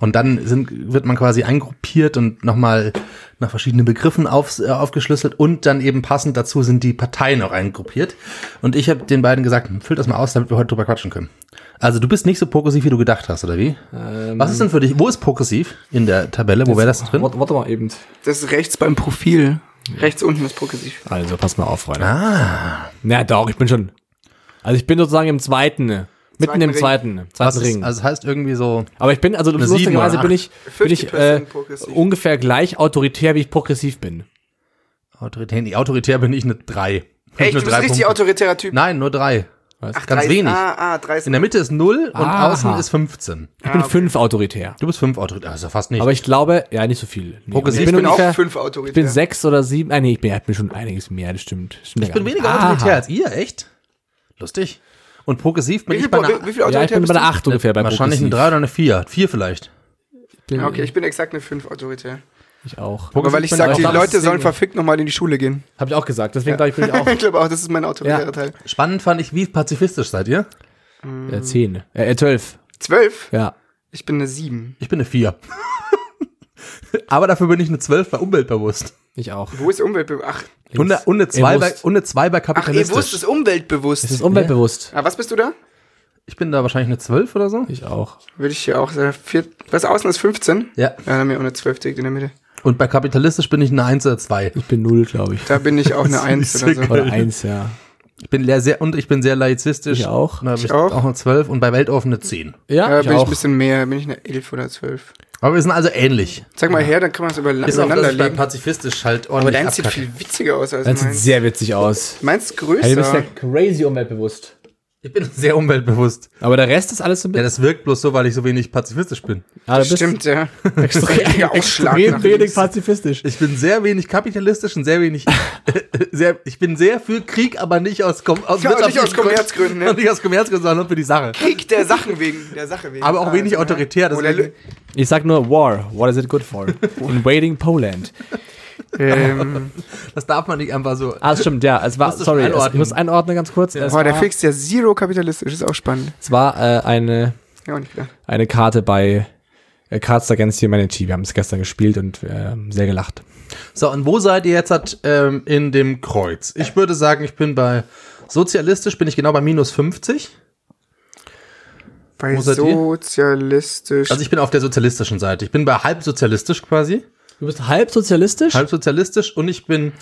Und dann sind, wird man quasi eingruppiert und nochmal nach verschiedenen Begriffen auf, äh, aufgeschlüsselt und dann eben passend dazu sind die Parteien auch eingruppiert. Und ich habe den beiden gesagt, füll das mal aus, damit wir heute drüber quatschen können. Also du bist nicht so progressiv, wie du gedacht hast, oder wie? Ähm, Was ist denn für dich, wo ist progressiv in der Tabelle? Wo wäre das drin? Warte, warte mal eben. Das ist rechts beim Profil. Rechts unten ist progressiv. Also, pass mal auf, Freunde. Ah. Na doch, ich bin schon. Also ich bin sozusagen im zweiten, ne? mitten Zweiten im Ring. zweiten, zweiten Was ist, Ring. also das heißt irgendwie so, Aber ich bin, also Eine sieben lustigerweise oder bin ich, bin ich äh, fünfzig Prozent progressiv. ungefähr gleich autoritär, wie ich progressiv bin. autoritär, nee, autoritär bin ich eine drei. Echt, nur du bist drei richtig Punkte. autoritärer Typ. Nein, nur drei. Was? Ach, ganz drei- wenig. Ah, ah, drei ist In der Mitte ist null und Aha. außen ist fünfzehn. Ich bin Ah, okay. fünf autoritär. Du bist fünf autoritär, also fast nicht. Aber ich glaube, ja, nicht so viel. Nee, Progressiv ich Ich bin ungefähr, auch fünf ich autoritär. bin sechs oder sieben. Ah, nee, ich bin, ich bin schon einiges mehr, das stimmt. Das stimmt ich ja bin gar weniger nicht. autoritär Aha. als ihr, echt? Lustig. Und progressiv bin Wie viel, ich bei wie, einer, wie viel Ja, autoritär ich bin bist bei du? einer acht ungefähr bei wahrscheinlich eine progressiv. drei oder eine vier. Vier vielleicht. Bin, Ja, okay, ich bin exakt eine fünf autoritär. Ich auch. Aber weil ich bin sage, auch die da, Leute deswegen- sollen verfickt nochmal in die Schule gehen. Hab ich auch gesagt, deswegen glaube ich, bin ich auch Ich glaube auch, das ist mein autoritärer Ja. Teil. Spannend fand ich, wie pazifistisch seid ihr? äh, zehn. Äh, äh, zwölf. Zwölf? Ja. Ich bin eine sieben. Ich bin eine vier. Aber dafür bin ich eine zwölf bei umweltbewusst. Ich auch. Wo ist umweltbewusst? Ach, Und eine, und eine zwei bei, Ewusst. und eine zwei bei ach ihr kapitalistisch. wusst es umweltbewusst. Es ist umweltbewusst. Ah, was bist du da? Ich bin da wahrscheinlich eine zwölf oder so. Ich auch. Würde ich hier auch sagen. Vier, was außen ist fünfzehn? Ja. Ja, dann haben wir auch eine zwölf direkt in der Mitte. Und bei kapitalistisch bin ich eine eins oder zwei. Ich bin null, glaube ich. Da bin ich auch eine eins oder so. Oder eins, ja. Ich bin leer- sehr, und ich bin sehr laizistisch. Ich auch. Da hab ich Ich auch. auch eine zwölf und bei weltoffen eine zehn. Ja, Da ich bin ich auch. ein bisschen mehr, bin ich eine elf oder zwölf. Aber wir sind also ähnlich. Sag mal her, dann kann man es über, Ist auch, dass übereinander ich bei legen. pazifistisch halt Aber ordentlich deins sieht abkacke. viel witziger aus als Das sieht meins. sehr witzig aus. Meins ist Hey, du bist ja größer. crazy umweltbewusst. Ich bin sehr umweltbewusst. Aber der Rest ist alles so ein Ja, bisschen. das wirkt bloß so, weil ich so wenig pazifistisch bin. Ah, Das stimmt, ja. Richtiger Ausschlag extrem nach wenig links. pazifistisch. Ich bin sehr wenig kapitalistisch und sehr wenig, sehr, ich bin sehr für Krieg, aber nicht aus, Kom aus Ja, nicht aus wirtschaftlichen Kommerzgründen, ne? Und nicht aus Kommerzgründen, sondern für die Sache. Krieg der Sachen wegen, der Sache wegen. Aber auch wenig Also, autoritär, Oder, deswegen. Ich sag nur War. What is it good for? Invading Poland. ähm, Das darf man nicht einfach so. Ah, das stimmt, ja. Es war, Musst du sorry, es, einordnen. ich muss einordnen ganz kurz. Es boah, der war, fixt ja zero kapitalistisch, ist auch spannend. es war äh, eine, Ja, auch nicht klar. eine Karte bei äh, Cards Against Humanity. Wir haben es gestern gespielt und äh, sehr gelacht. So, und wo seid ihr jetzt hat, ähm, in dem Kreuz? Ich würde sagen, ich bin bei sozialistisch, bin ich genau bei minus fünfzig. Bei Wo seid ihr? sozialistisch. Also ich bin auf der sozialistischen Seite. Ich bin bei halb sozialistisch quasi. Du bist halb sozialistisch? Halb sozialistisch und ich bin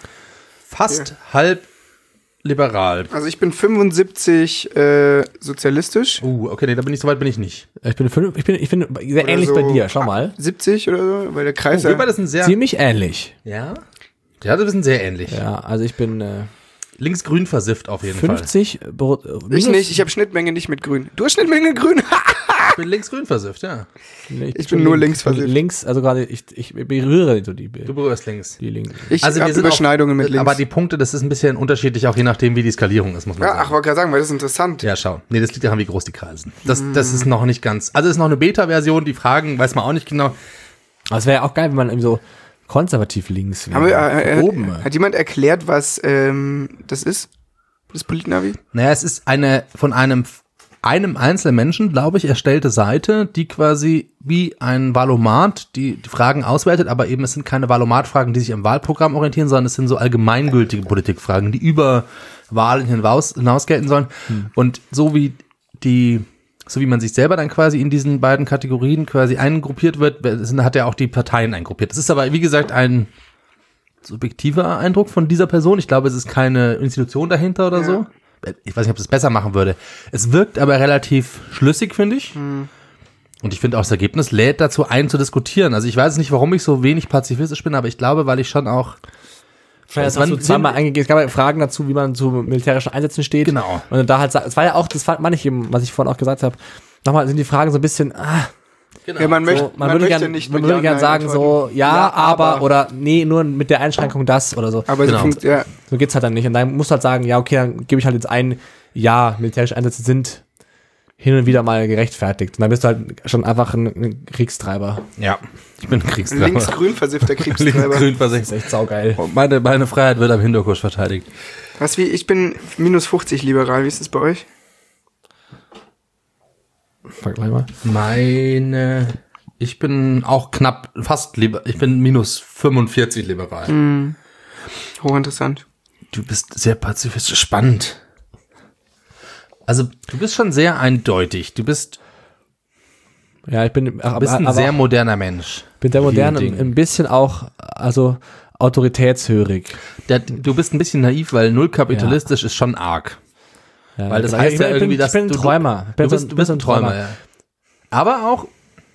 fast halb liberal. Also ich bin fünfundsiebzig äh, sozialistisch. Uh, okay, nee, da bin ich, so weit bin ich nicht. Ich bin, fünf, ich bin, ich bin sehr Oder ähnlich so bei dir. Schau mal. siebzig oder so, weil der Kreis Oh, wir ja. beide sind sehr. Ziemlich ähnlich. Ja? Ja, wir sind sehr ähnlich. Ja, also ich bin äh, Linksgrün versifft auf jeden fünfzig. Bro- äh, Ich minus- nicht, ich habe Schnittmenge nicht mit grün. Du hast Schnittmenge grün. Fall. Ich bin linksgrün versifft, ja. Nee, Ich bin nur links ich bin versifft. Links, also gerade, ich, ich berühre so die, Du berührst links. die Linken. Ich Also wir habe sind Überschneidungen auch, mit links. Aber die Punkte, das ist ein bisschen unterschiedlich, auch je nachdem, wie die Skalierung ist, muss man ja, ach, sagen. wollte gerade sagen, weil das ist interessant. Ja, schau. Nee, das liegt daran, wie groß die Kreise sind. Das, das ist noch nicht ganz. Also es ist noch eine Beta-Version, die Fragen weiß man auch nicht genau. Aber es wäre ja auch geil, wenn man irgendwie so konservativ links wäre. Haben wir, äh, äh, Oben. Hat jemand erklärt, was ähm, das ist? Das Politnavi? Naja, es ist eine von einem einem einzelnen Menschen, glaube ich, erstellte Seite, die quasi wie ein Valomat die, die Fragen auswertet, aber eben es sind keine Valomat-Fragen, die sich am Wahlprogramm orientieren, sondern es sind so allgemeingültige Politikfragen, die über Wahlen hinaus, hinaus gelten sollen. Hm. Und so wie die, so wie man sich selber dann quasi in diesen beiden Kategorien quasi eingruppiert wird, sind, hat er auch die Parteien eingruppiert. Das ist aber, wie gesagt, ein subjektiver Eindruck von dieser Person. Ich glaube, es ist keine Institution dahinter oder Ja. so. Ich weiß nicht, ob das besser machen würde. Es wirkt aber relativ schlüssig, finde ich. Hm. Und ich finde auch, das Ergebnis lädt dazu ein, zu diskutieren. Also ich weiß nicht, warum ich so wenig pazifistisch bin, aber ich glaube, weil ich schon auch... Ja, das wann- hast du zweimal eingegeben. Es gab ja Fragen dazu, wie man zu militärischen Einsätzen steht. Genau. Und da halt, es war ja auch, das fand man nicht eben, was ich vorhin auch gesagt habe. Nochmal sind die Fragen so ein bisschen, ah, Ja, man möchte, so, man, man würde möchte gern, nicht man mit würde Ja, gern Nein sagen so, antworten. ja, Ja, aber, aber. oder nee, nur mit der Einschränkung das oder so. Aber Genau. so funkt, ja. So geht's halt dann nicht. Und dann musst du halt sagen, ja, okay, dann gebe ich halt jetzt ein, ja, militärische Einsätze sind hin und wieder mal gerechtfertigt. Und dann bist du halt schon einfach ein, ein Kriegstreiber. Ja, ich bin ein Kriegstreiber. Linksgrün versiffter Kriegstreiber. Linksgrün Das versichert. ist echt saugeil. Meine, meine Freiheit wird am Hinterkurs verteidigt. Was wie, ich bin minus fünfzig liberal. Wie ist das bei euch? Vergleich mal. Meine... Ich bin auch knapp, fast lieber, ich bin minus fünfundvierzig liberal. Mhm. Hochinteressant. Du bist sehr pazifistisch, spannend. Also, du bist schon sehr eindeutig. Du bist, Ja, ich bin, du bist ein aber sehr auch, moderner Mensch. bin sehr modern Vielen und Dingen. ein bisschen auch, also autoritätshörig. Der, du bist ein bisschen naiv, weil null kapitalistisch ist schon arg. Ja, Weil das ich heißt bin, ja ich irgendwie, bin, dass ich bin ein du- Träumer. Ich bin Du bist, so- du bist ein Träumer, ja. Aber auch,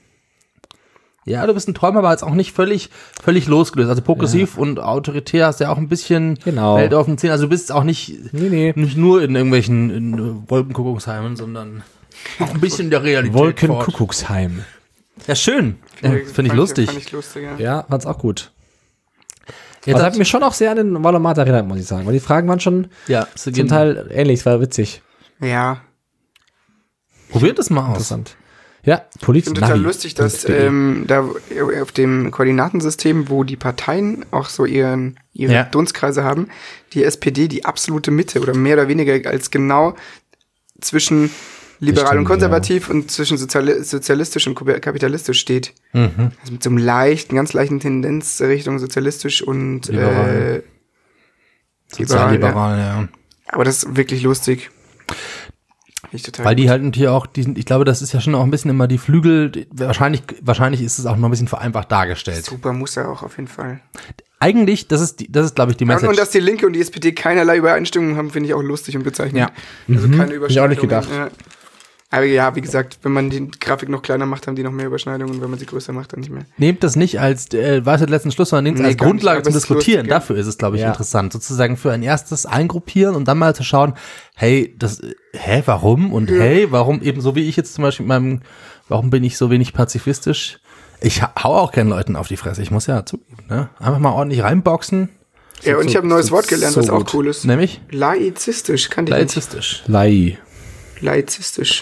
ja, du bist ein Träumer, aber jetzt auch nicht völlig, völlig losgelöst. Also progressiv und autoritär hast ja auch ein bisschen Genau. Welt auf den Zähnen. Also du bist auch nicht, Nee, nee. nicht nur in irgendwelchen in Wolkenkuckucksheimen, sondern auch ein bisschen der Realität fort. Wolkenkuckucksheim. Ja, schön. Ja, Cool. Finde ich Fand lustig. Fand ich lustig, ja. Ja, fand's auch gut. Jetzt Aber das hat- hat mich schon auch sehr an den Valomat erinnert, muss ich sagen. Weil die Fragen waren schon ja, zu zum Teil ähnlich, es war witzig. Ja. Probiert es mal aus. Interessant. Ja, Ich Politik. finde total lustig, dass ähm, da auf dem Koordinatensystem, wo die Parteien auch so ihren, ihre Ja. Dunstkreise haben, die S P D die absolute Mitte oder mehr oder weniger als genau zwischen liberal stimmt, und konservativ und zwischen soziali sozialistisch und kapitalistisch steht. Mhm. Also mit so einem leichten, ganz leichten Tendenz Richtung sozialistisch und Liberal. äh, Sozialliberal, ja. Aber das ist wirklich lustig. Finde ich total Weil die gut. halt hier auch, die sind, ich glaube, das ist ja schon auch ein bisschen immer die Flügel, die- wahrscheinlich, wahrscheinlich ist es auch noch ein bisschen vereinfacht dargestellt. Super Muster auch auf jeden Fall. Eigentlich, das ist, die, das ist, glaube ich, die Und, Message. und dass die Linke und die S P D keinerlei Übereinstimmung haben, finde ich auch lustig und bezeichnend. Ja. Also keine Überschneidungen. ich auch nicht gedacht. Ja. Aber ja, wie gesagt, wenn man die Grafik noch kleiner macht, haben die noch mehr Überschneidungen und wenn man sie größer macht, dann nicht mehr. Nehmt das nicht als, äh, weiß nicht, letzten Schluss, sondern nehmt es Nee, als gar nicht, Grundlage aber zum es ist Diskutieren. lustig, ja. Dafür ist es, glaube ich, Ja. interessant. Sozusagen für ein erstes Eingruppieren und dann mal zu schauen, hey, das, äh, hä, warum? Und hey, warum eben so wie ich jetzt zum Beispiel mit meinem, warum bin ich so wenig pazifistisch? Ich ha- hau auch gerne Leuten auf die Fresse, ich muss ja zugeben, ne? Einfach mal ordentlich reinboxen, Ja, und ich habe ein neues so- Wort gelernt, so was auch gut. cool ist. nämlich Laizistisch, kannte ich nicht. laizistisch. Lai. Laizistisch.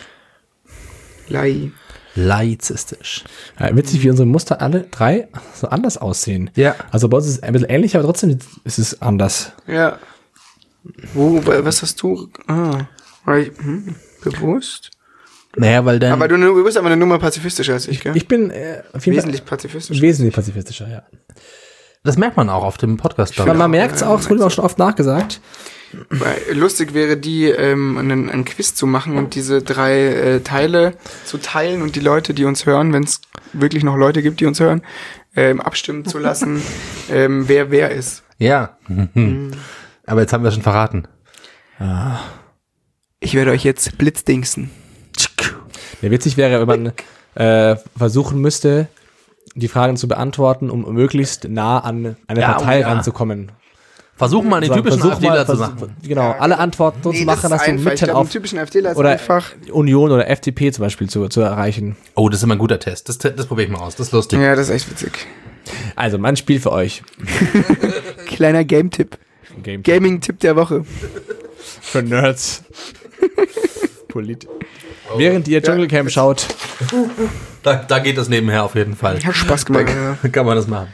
Lai. Laizistisch. Ja, witzig, wie unsere Muster alle drei so anders aussehen. Ja. Also bei uns ist es ein bisschen ähnlich, aber trotzdem ist es anders. Ja. Wo, was hast du? Ah. War ich, hm, bewusst? Naja, weil dann, Aber du, du bist aber eine Nummer pazifistischer als ich, gell? Ich bin äh, auf jeden Wesentlich Fall pazifistischer. wesentlich pazifistischer, ja. das merkt man auch auf dem Podcast, glaube Man, ich. man merkt es auch, es wurde mir auch schon oft nachgesagt. Weil lustig wäre, die ähm, einen, einen Quiz zu machen und diese drei äh, Teile zu teilen und die Leute, die uns hören, wenn es wirklich noch Leute gibt, die uns hören, ähm, abstimmen zu lassen, ähm, wer wer ist. Ja. Mhm. Aber jetzt haben wir schon verraten. Ich werde euch jetzt blitzdingsen. Ja, witzig wäre, wenn man äh, versuchen müsste, die Fragen zu beantworten, um möglichst nah an eine Ja, Partei oh ja. ranzukommen. Versuchen mal den Sagen, typischen versuch mal, AfDler zu vers- machen. Genau, alle Antworten so zu das machen, ist dass du einfach. Ich Mitte glaube, einen auf typischen AfDler ist oder einfach. Union oder F D P zum Beispiel zu, zu erreichen. Oh, das ist immer ein guter Test. Das, das probiere ich mal aus. Das ist lustig. Ja, das ist echt witzig. Also, mein Spiel für euch. Kleiner Game-Tipp. Game Gaming-Tipp der Woche. für Nerds. Polit. Während ihr Dschungelcamp schaut, Da, da geht das nebenher auf jeden Fall. Hat Spaß gemacht. Da kann man das machen.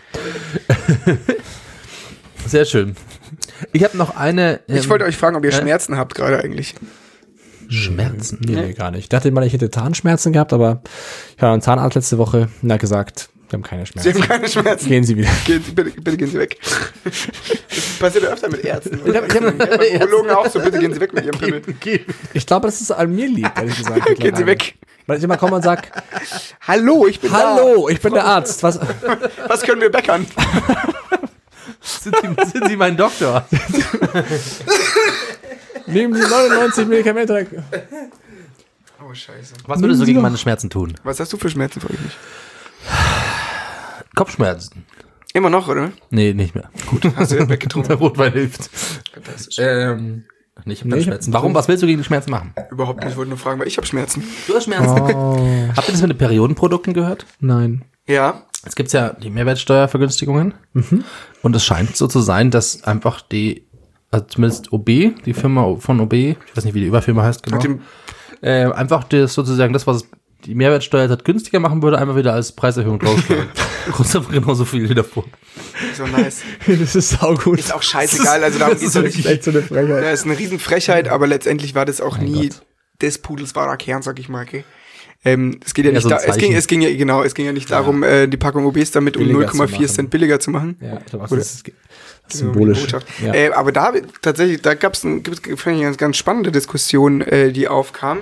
Sehr schön. Ich habe noch eine. Ähm, Ich wollte euch fragen, ob ihr äh? Schmerzen habt gerade eigentlich. Schmerzen. nee, nee, gar nicht. Ich dachte mal, ich hätte Zahnschmerzen gehabt, aber ich war beim Zahnarzt letzte Woche und er hat gesagt, wir haben keine Sie Schmerzen. haben keine Schmerzen. Gehen Sie wieder. Gehen Sie, bitte, bitte gehen Sie weg. Das passiert ja öfter mit Ärzten. Ich hab- ich hab- Ja, bei Urologen auch so, bitte gehen Sie weg mit Ihrem Pimmel. Ich glaube, dass es an mir liegt, ehrlich gesagt. Gehen Sie weg. Weil ich immer komme und sage, Hallo, ich bin hallo, ich bin der Arzt. Was? da. Was können wir bäckern? Sind Sie, sind Sie mein Doktor? Nehmen Sie neunundneunzig Medikamente. Oh, scheiße. Was würdest du gegen meine Schmerzen tun? Was hast du für Schmerzen, frage ich mich. Kopfschmerzen. Immer noch, oder? Nee, nicht mehr. Gut. Hast du jetzt weggetrunken? Rotwein hilft. Fantastisch. Ähm, nicht Nee, ich hab- Schmerzen. Warum? Was willst du gegen die Schmerzen machen? Überhaupt nicht, ich wollte nur fragen, weil ich habe Schmerzen. Du hast Schmerzen. Oh, Habt ihr das mit den Periodenprodukten gehört? nein. Ja. Es gibt ja die Mehrwertsteuervergünstigungen. Und es scheint so zu sein, dass einfach die, also zumindest O B, die Firma von O B, ich weiß nicht, wie die Überfirma heißt genau, Mit dem, äh, einfach das sozusagen das, was die Mehrwertsteuer halt günstiger machen würde, einfach wieder als Preiserhöhung draufstellen. Kostet einfach genauso viel wie davor. so nice. Das ist saugut. Ist auch scheißegal, also darum geht's ja nicht. echt so eine Frechheit. Ja, ist eine Riesenfrechheit, aber letztendlich war das auch Mein nie Gott. des Pudels wahrer Kern, sag ich mal, okay? Ähm, es geht ja Ja, nicht so ein da, es ging, Zeichen. es ging ja, genau, es ging ja nicht darum, äh, die Packung Obes damit um Billiger null Komma zu vier machen. Cent billiger zu machen. Ja, ich glaube auch, Oder- das ist, das ist Genau, symbolisch. die Botschaft. Ja. Äh, aber da tatsächlich, da gab es ein, gibt's, fand ich eine ganz, ganz spannende Diskussion, äh, die aufkam.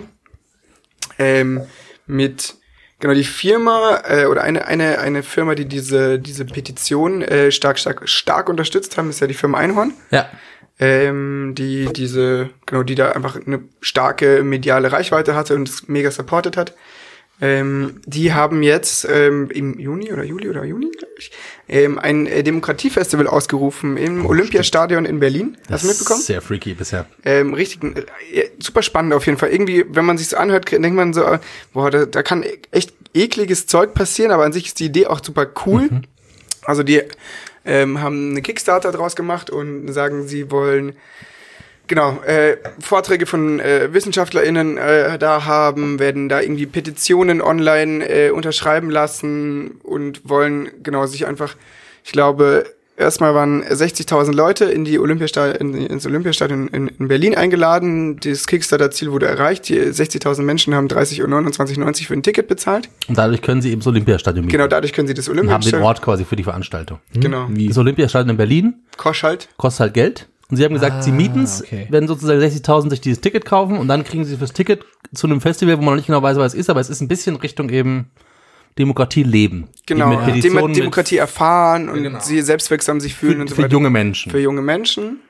Ähm, mit genau die Firma äh, oder eine eine eine Firma, die diese diese Petition äh, stark stark stark unterstützt haben, ist ja die Firma Einhorn. Ja. Ähm, die diese genau die da einfach eine starke mediale Reichweite hatte und es mega supported hat. Ähm, die haben jetzt ähm, im Juni oder Juli oder Juni, glaube ich, ähm, ein äh, Demokratiefestival ausgerufen im Olympiastadion in Berlin. Hast du mitbekommen? Sehr freaky bisher. Ähm, richtig, äh, super spannend auf jeden Fall. Irgendwie, wenn man sich so anhört, denkt man so, äh, boah, da, da kann echt ekliges Zeug passieren, aber an sich ist die Idee auch super cool. Mhm. Also die ähm, haben eine Kickstarter draus gemacht und sagen, sie wollen genau äh, Vorträge von äh, WissenschaftlerInnen äh, da haben, werden da irgendwie Petitionen online äh, unterschreiben lassen und wollen genau sich einfach, ich glaube, erstmal waren sechzigtausend Leute in die Olympiastadion, in, ins Olympiastadion in, in Berlin eingeladen. Das Kickstarter-Ziel wurde erreicht. Die sechzigtausend Menschen haben dreißig Euro neunundzwanzig neunzig für ein Ticket bezahlt. Und dadurch können sie eben das Olympiastadion mieten. Genau, dadurch können sie das Und haben den Olympiastadion. Ort quasi für die Veranstaltung. Genau. Wie? Das Olympiastadion in Berlin Kosch halt. kostet halt Geld. Und sie haben gesagt, Ah, sie mieten's, okay. werden sozusagen sechzigtausend sich dieses Ticket kaufen und dann kriegen sie fürs Ticket zu einem Festival, wo man noch nicht genau weiß, was es ist, aber es ist ein bisschen Richtung eben Demokratie leben. Genau. Mit Dem, Petitionen, Demokratie erfahren und genau. sie selbstwirksam sich fühlen mit, und so für weiter. junge Menschen. Für junge Menschen.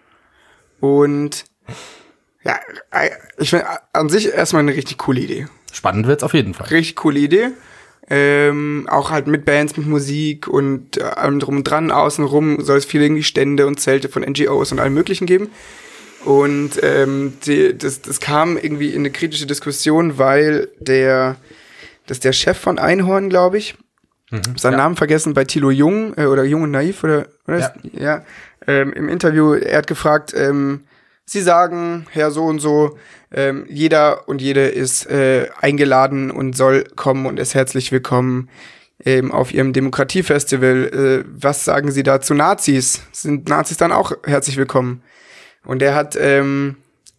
Und ja, ich finde an sich erstmal eine richtig coole Idee. Spannend wird's auf jeden Fall. Richtig coole Idee. Ähm, auch halt mit Bands, mit Musik und äh, allem drum und dran. Außenrum soll es viele irgendwie Stände und Zelte von N G Os und allem Möglichen geben. Und ähm, die, das, das kam irgendwie in eine kritische Diskussion, weil der, das ist der Chef von Einhorn, glaube ich, mhm, seinen ja. Namen vergessen, bei Thilo Jung äh, oder Jung und Naiv oder, oder Ja. ist, ja ähm, im Interview, er hat gefragt, ähm, Sie sagen, Herr so und so, ähm, jeder und jede ist äh, eingeladen und soll kommen und ist herzlich willkommen ähm, auf Ihrem Demokratiefestival. Äh, was sagen Sie da zu Nazis? Sind Nazis dann auch herzlich willkommen? Und er hat ähm,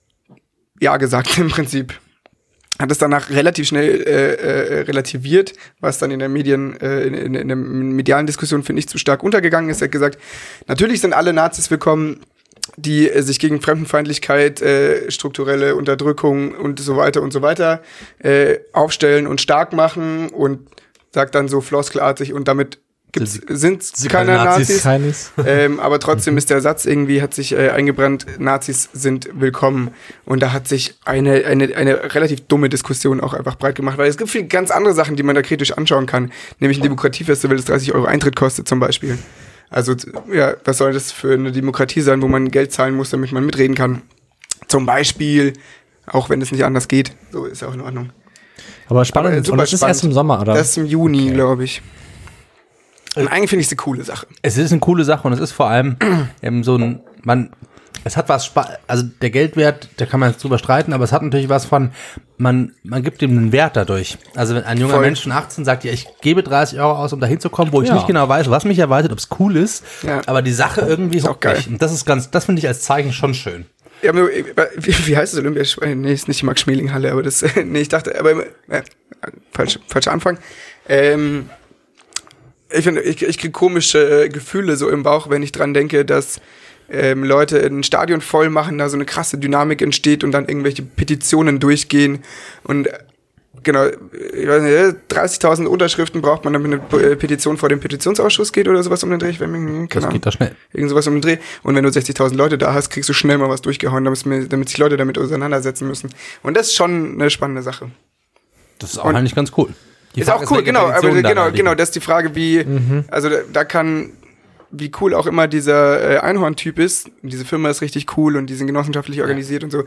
ja gesagt im Prinzip. Hat es danach relativ schnell äh, äh, relativiert, was dann in der Medien, äh, in, in, in der medialen Diskussion, finde ich, zu stark untergegangen ist. Er hat gesagt, natürlich sind alle Nazis willkommen, die äh, sich gegen Fremdenfeindlichkeit, äh, strukturelle Unterdrückung und so weiter und so weiter äh, aufstellen und stark machen und sagt dann so floskelartig und damit gibt's, Sind sind sie keine keine Nazis? Nazis. Keines. Ähm, aber trotzdem ist der Satz irgendwie, hat sich äh, eingebrannt, Nazis sind willkommen. Und da hat sich eine, eine, eine relativ dumme Diskussion auch einfach breit gemacht, weil es gibt viele ganz andere Sachen, die man da kritisch anschauen kann. Nämlich ein Demokratiefestival, das dreißig Euro Eintritt kostet zum Beispiel. Also, ja, was soll das für eine Demokratie sein, wo man Geld zahlen muss, damit man mitreden kann? Zum Beispiel, auch wenn es nicht anders geht. So ist ja auch in Ordnung. Aber spannend. Aber, äh, Und super das ist spannend. erst im Sommer, oder? Das ist im Juni, Okay. glaube ich. Und eigentlich finde ich es eine coole Sache. Es ist eine coole Sache und es ist vor allem ähm, so ein, man, es hat was, Spa- also der Geldwert, da kann man jetzt drüber streiten, aber es hat natürlich was von, man, man gibt ihm einen Wert dadurch. Also wenn ein junger Voll. Mensch von achtzehn sagt, ja, ich gebe dreißig Euro aus, um da hinzukommen, wo ich Ja. nicht genau weiß, was mich erwartet, ob es cool ist, Ja. aber die Sache irgendwie Ist auch hockt geil. mich. Und das ist ganz, das finde ich als Zeichen schon schön. Ja, aber, äh, wie, wie heißt das Olympia? äh, Nee, ist nicht die Max-Schmeling-Halle, aber das, äh, nee, ich dachte, aber, äh, falsch, falscher Anfang. Ähm, ich finde, ich, ich kriege komische äh, Gefühle so im Bauch, wenn ich dran denke, dass ähm, Leute ein Stadion voll machen, da so eine krasse Dynamik entsteht und dann irgendwelche Petitionen durchgehen und äh, genau, ich weiß nicht, dreißigtausend Unterschriften braucht man, damit eine äh, Petition vor dem Petitionsausschuss geht oder sowas um den Dreh. Ich weiß nicht, keine Das Ahnung. geht da schnell. Irgend sowas um den Dreh. Und wenn du sechzigtausend Leute da hast, kriegst du schnell mal was durchgehauen, damit, damit sich Leute damit auseinandersetzen müssen. Und das ist schon eine spannende Sache. Das ist auch Und- eigentlich ganz cool. Die ist Frage auch cool, welche genau. Aber Petitionen da genau, liegen. genau, das ist die Frage, wie, also da, da kann, wie cool auch immer dieser äh, Einhorn-Typ ist. Diese Firma ist richtig cool und die sind genossenschaftlich organisiert und so.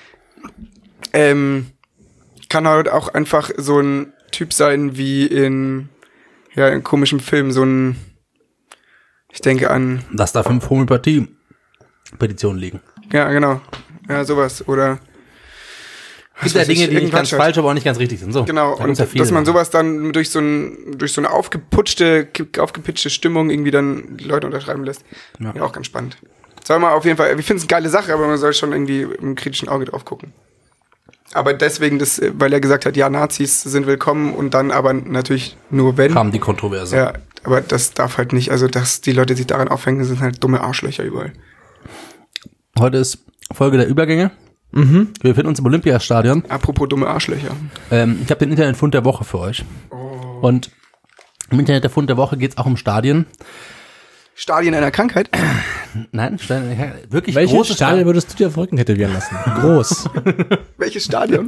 Ähm, kann halt auch einfach so ein Typ sein wie in, ja, in komischen Filmen, so ein, ich denke an, Dass da fünf Homöopathie-Petitionen liegen. ja, genau, ja, sowas, oder, Es gibt ja weiß ich, Dinge, die nicht irgendwas ganz halt. falsch, aber auch nicht ganz richtig sind. So. Genau, Da und gibt's ja viele dass man Sachen. sowas dann durch so ein, durch so eine aufgeputschte, aufgepitchte Stimmung irgendwie dann die Leute unterschreiben lässt. Ja, Ja. auch ganz spannend. Soll man auf jeden Fall, ich finde es eine geile Sache, aber man soll schon irgendwie mit einem kritischen Auge drauf gucken. Aber deswegen, das, weil er gesagt hat, ja, Nazis sind willkommen und dann aber natürlich nur wenn. Kam die Kontroverse. Ja, aber das darf halt nicht, also dass die Leute sich daran aufhängen, sind halt dumme Arschlöcher überall. Heute ist Folge der Übergänge. Mhm. Wir befinden uns im Olympiastadion. Apropos dumme Arschlöcher. Ähm, ich habe den Internetfund der Woche für euch. Oh. Und im Internet der Fund der Woche geht es auch um Stadien. Stadien einer Krankheit? Nein, Stadien, wirklich Welche große Stadien Stadien. würdest du dir auf den Rücken tätowieren lassen? Groß. Welches Stadion?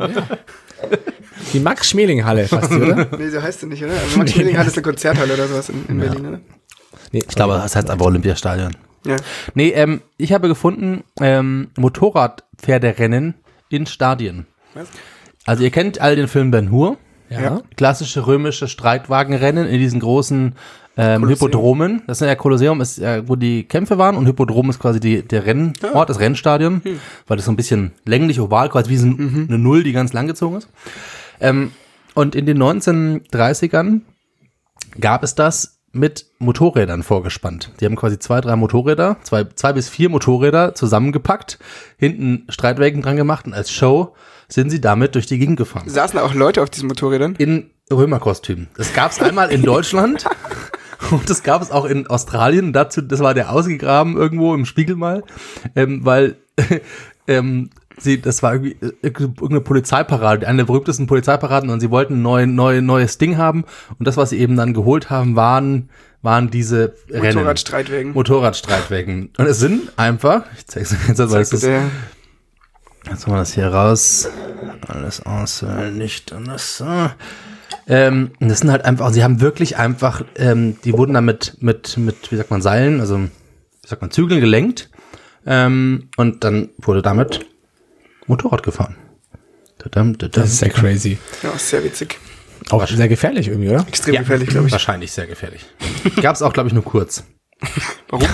Die Max-Schmeling-Halle fast, oder? Nee, so heißt sie nicht, oder? Also Max Schmeling hat ist eine Konzerthalle oder sowas in, in Ja. Berlin, oder? Nee, Ich glaube, das heißt einfach Olympiastadion. Ja. Nee, ähm, ich habe gefunden, ähm, Motorradpferderennen in Stadien. Was? Also ihr kennt all den Film Ben-Hur. Ja. Ja. Klassische römische Streitwagenrennen in diesen großen ähm, Kolosseum. Hippodromen. Das ist ja Kolosseum, ist, äh, wo die Kämpfe waren, und Hippodrom ist quasi die, der Rennort, das Rennstadion, weil das so ein bisschen länglich oval, quasi wie so ein, eine Null, die ganz lang gezogen ist. Ähm, und in den neunzehnhundertdreißigern gab es das mit Motorrädern vorgespannt. Die haben quasi zwei, drei Motorräder, zwei, zwei bis vier Motorräder zusammengepackt, hinten Streitwagen dran gemacht, und als Show sind sie damit durch die Gegend gefahren. Saßen da auch Leute auf diesen Motorrädern? In Römerkostümen. Das gab es einmal in Deutschland und das gab es auch in Australien. Dazu, das war der ausgegraben irgendwo im Spiegel mal, ähm, weil ähm, sie, das war irgendwie äh, irgendeine Polizeiparade, eine der berühmtesten Polizeiparaden, und sie wollten ein neu, neu, neues Ding haben, und das, was sie eben dann geholt haben, waren waren diese Rennen. Motorradstreitwagen. Motorradstreitwagen. Und es sind einfach, ich zeig's euch jetzt, weil es ist, Der, jetzt machen wir das hier raus. Alles außer nicht anders. So. Ähm, das sind halt einfach, sie haben wirklich einfach, ähm, die wurden dann mit, mit, mit, wie sagt man, Seilen, also, wie sagt man, Zügeln gelenkt. Ähm, und dann wurde damit Motorrad gefahren. Tadam, tadam. Das ist sehr crazy. ja, sehr witzig. Auch sehr gefährlich irgendwie, oder? Extrem Ja, gefährlich, glaube ich. Wahrscheinlich sehr gefährlich. Gab es auch, glaube ich, nur kurz. Warum?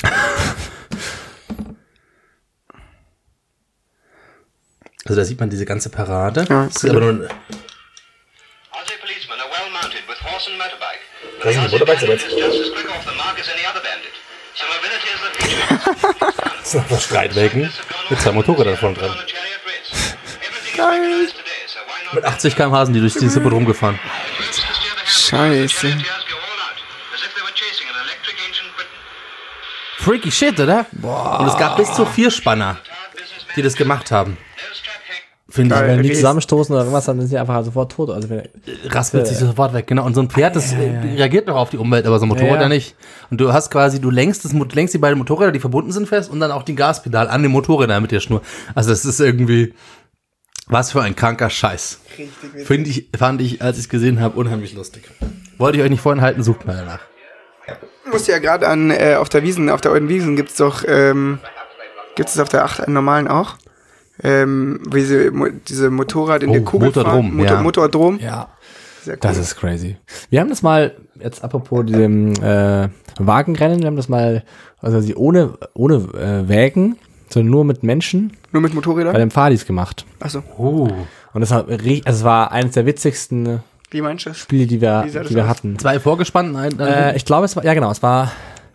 Also da sieht man diese ganze Parade. Ja, das ist aber nur, Aussie policemen are well mounted with horse and motorbike. But Das the sind Aussie Motorbikes, aber bandit is just as quick off the mark as any other bandit. So mobility is the feature. das sind einfach Streitwagen mit zwei Motorrädern vorne dran. Geil. Mit achtzig Kilometer pro Stunde sind die durch dieses Hippodrom gefahren. Scheiße. Freaky shit, oder? Boah. Und es gab bis zu vier Spanner, die das gemacht haben. Finde Geil. ich. Wenn die Ries- zusammenstoßen oder irgendwas, dann sind sie einfach sofort tot. Also wenn, Raspelt sich sofort weg, genau. Und so ein Pferd, das äh, reagiert noch auf die Umwelt, aber so ein Motorrad Ja, ja, ja. nicht. Und du hast quasi, du lenkst, das, Mo- lenkst die beiden Motorräder, die verbunden sind, fest, und dann auch die Gaspedal an dem Motorräder mit der Schnur. Also das ist irgendwie, was für ein kranker Scheiß. Finde ich, fand ich, als ich es gesehen habe, unheimlich lustig. Wollte ich euch nicht vorenthalten, sucht mal danach. Ich musste ja gerade an, äh, auf der Wiesen, auf der Alten Wiesen gibt's doch, ähm, gibt's es auf der acht einen normalen auch? Ähm, wie diese, Mo- diese Motorrad in Oh, der Kugel Motordrom, fahren. Motor, ja. Motordrom. ja, Sehr cool. das ist crazy. Wir haben das mal, jetzt apropos diesem äh, Wagenrennen, wir haben das mal, also sie ohne, ohne äh, Wägen, sondern nur mit Menschen Nur mit bei Motorrädern? den Fadis gemacht. Achso, Oh. Und das war, ri- also es war eines der witzigsten wie meinst du das? Spiele, die wir, Wie sah das die wir aus? hatten. Zwei vorgespannt, ein, ein, Äh, ich glaube, es war, ja genau, es war,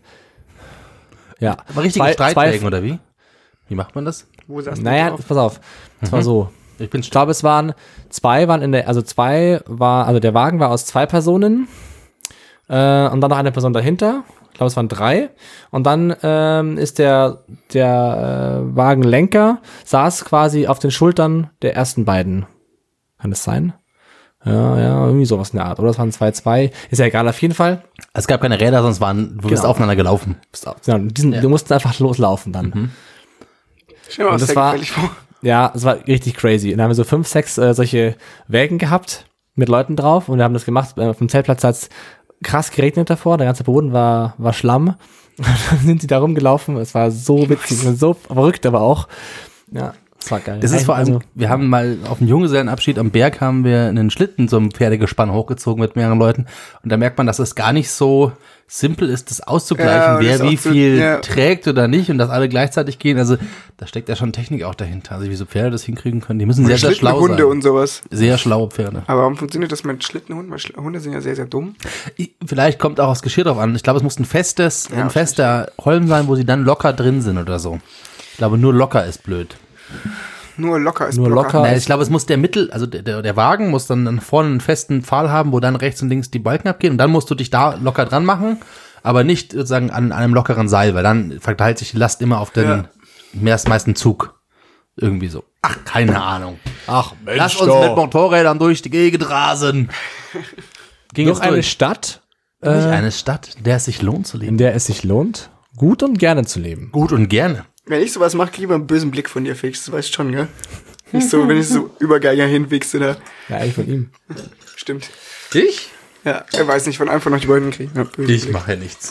ja. aber richtige zwei- Streitwagen, zwei- oder wie? Wie macht man das? Wo saß Naja, drauf? pass auf, es war so. Ich bin Ich glaube, es waren zwei waren in der, also zwei war, also der Wagen war aus zwei Personen äh, und dann noch eine Person dahinter. Ich glaube, es waren drei. Und dann ähm, ist der der äh, Wagenlenker saß quasi auf den Schultern der ersten beiden. Kann das sein? Ja, ja, irgendwie sowas in der Art. Oder es waren zwei, zwei. Ist ja egal, auf jeden Fall. Es gab keine Räder, sonst waren, du bist Genau. aufeinander gelaufen. Bist auf- Genau, diesen, Du musst einfach loslaufen dann. Stell dir mal Und was das sehr war- gefällig vor. Ja, es war richtig crazy. Und dann haben wir so fünf, sechs äh, solche Wägen gehabt mit Leuten drauf und wir haben das gemacht. Äh, auf dem Zeltplatz hat es krass geregnet davor, der ganze Boden war, war Schlamm. Und dann sind sie da rumgelaufen. Es war so witzig, so verrückt, aber auch. Ja, es war geil. Das ist vor allem, Also, wir haben mal auf dem Junggesellenabschied am Berg haben wir einen Schlitten, so ein Pferdegespann hochgezogen mit mehreren Leuten. Und da merkt man, dass es gar nicht so simpel ist, das auszugleichen, Ja, und wer das ist wie auch so- viel ja. trägt oder nicht, und dass alle gleichzeitig gehen. Also da steckt ja schon Technik auch dahinter. Also wie so Pferde das hinkriegen können. Die müssen sehr, sehr schlau Schlittenhunde sein. und sowas. Sehr schlaue Pferde. Aber warum funktioniert das mit Schlittenhunden? Weil Schl- Hunde sind ja sehr, sehr dumm. Ich, vielleicht kommt auch das Geschirr drauf an. Ich glaube, es muss ein festes, Ja, ein fester Holm sein, wo sie dann locker drin sind oder so. Ich glaube, nur locker ist blöd. Nur locker ist Nur locker. Naja, ich glaube, es muss der Mittel, also der, der, der Wagen muss dann vorne einen festen Pfahl haben, wo dann rechts und links die Balken abgehen und dann musst du dich da locker dran machen, aber nicht sozusagen an, an einem lockeren Seil, weil dann verteilt sich die Last immer auf den Ja. meist, meisten Zug. Irgendwie so. Ach, keine Ahnung. Ach, Mensch, Lass uns mit Motorrädern durch die Gegend rasen. Ging Noch es eine durch. Stadt, Nicht äh, eine Stadt, in der es sich lohnt zu in leben. der es sich lohnt, gut und gerne zu leben. Gut und gerne. Wenn ich sowas mache, lieber einen bösen Blick von dir, Felix, du weißt schon, gell? Nicht so, wenn ich so Übergeiger hinwichse, da. Ja, eigentlich von ihm. Stimmt. Ich? Ja, er weiß nicht, von einem von euch beiden kriegen. Ja, bösen Ich Blick. mache ja nichts.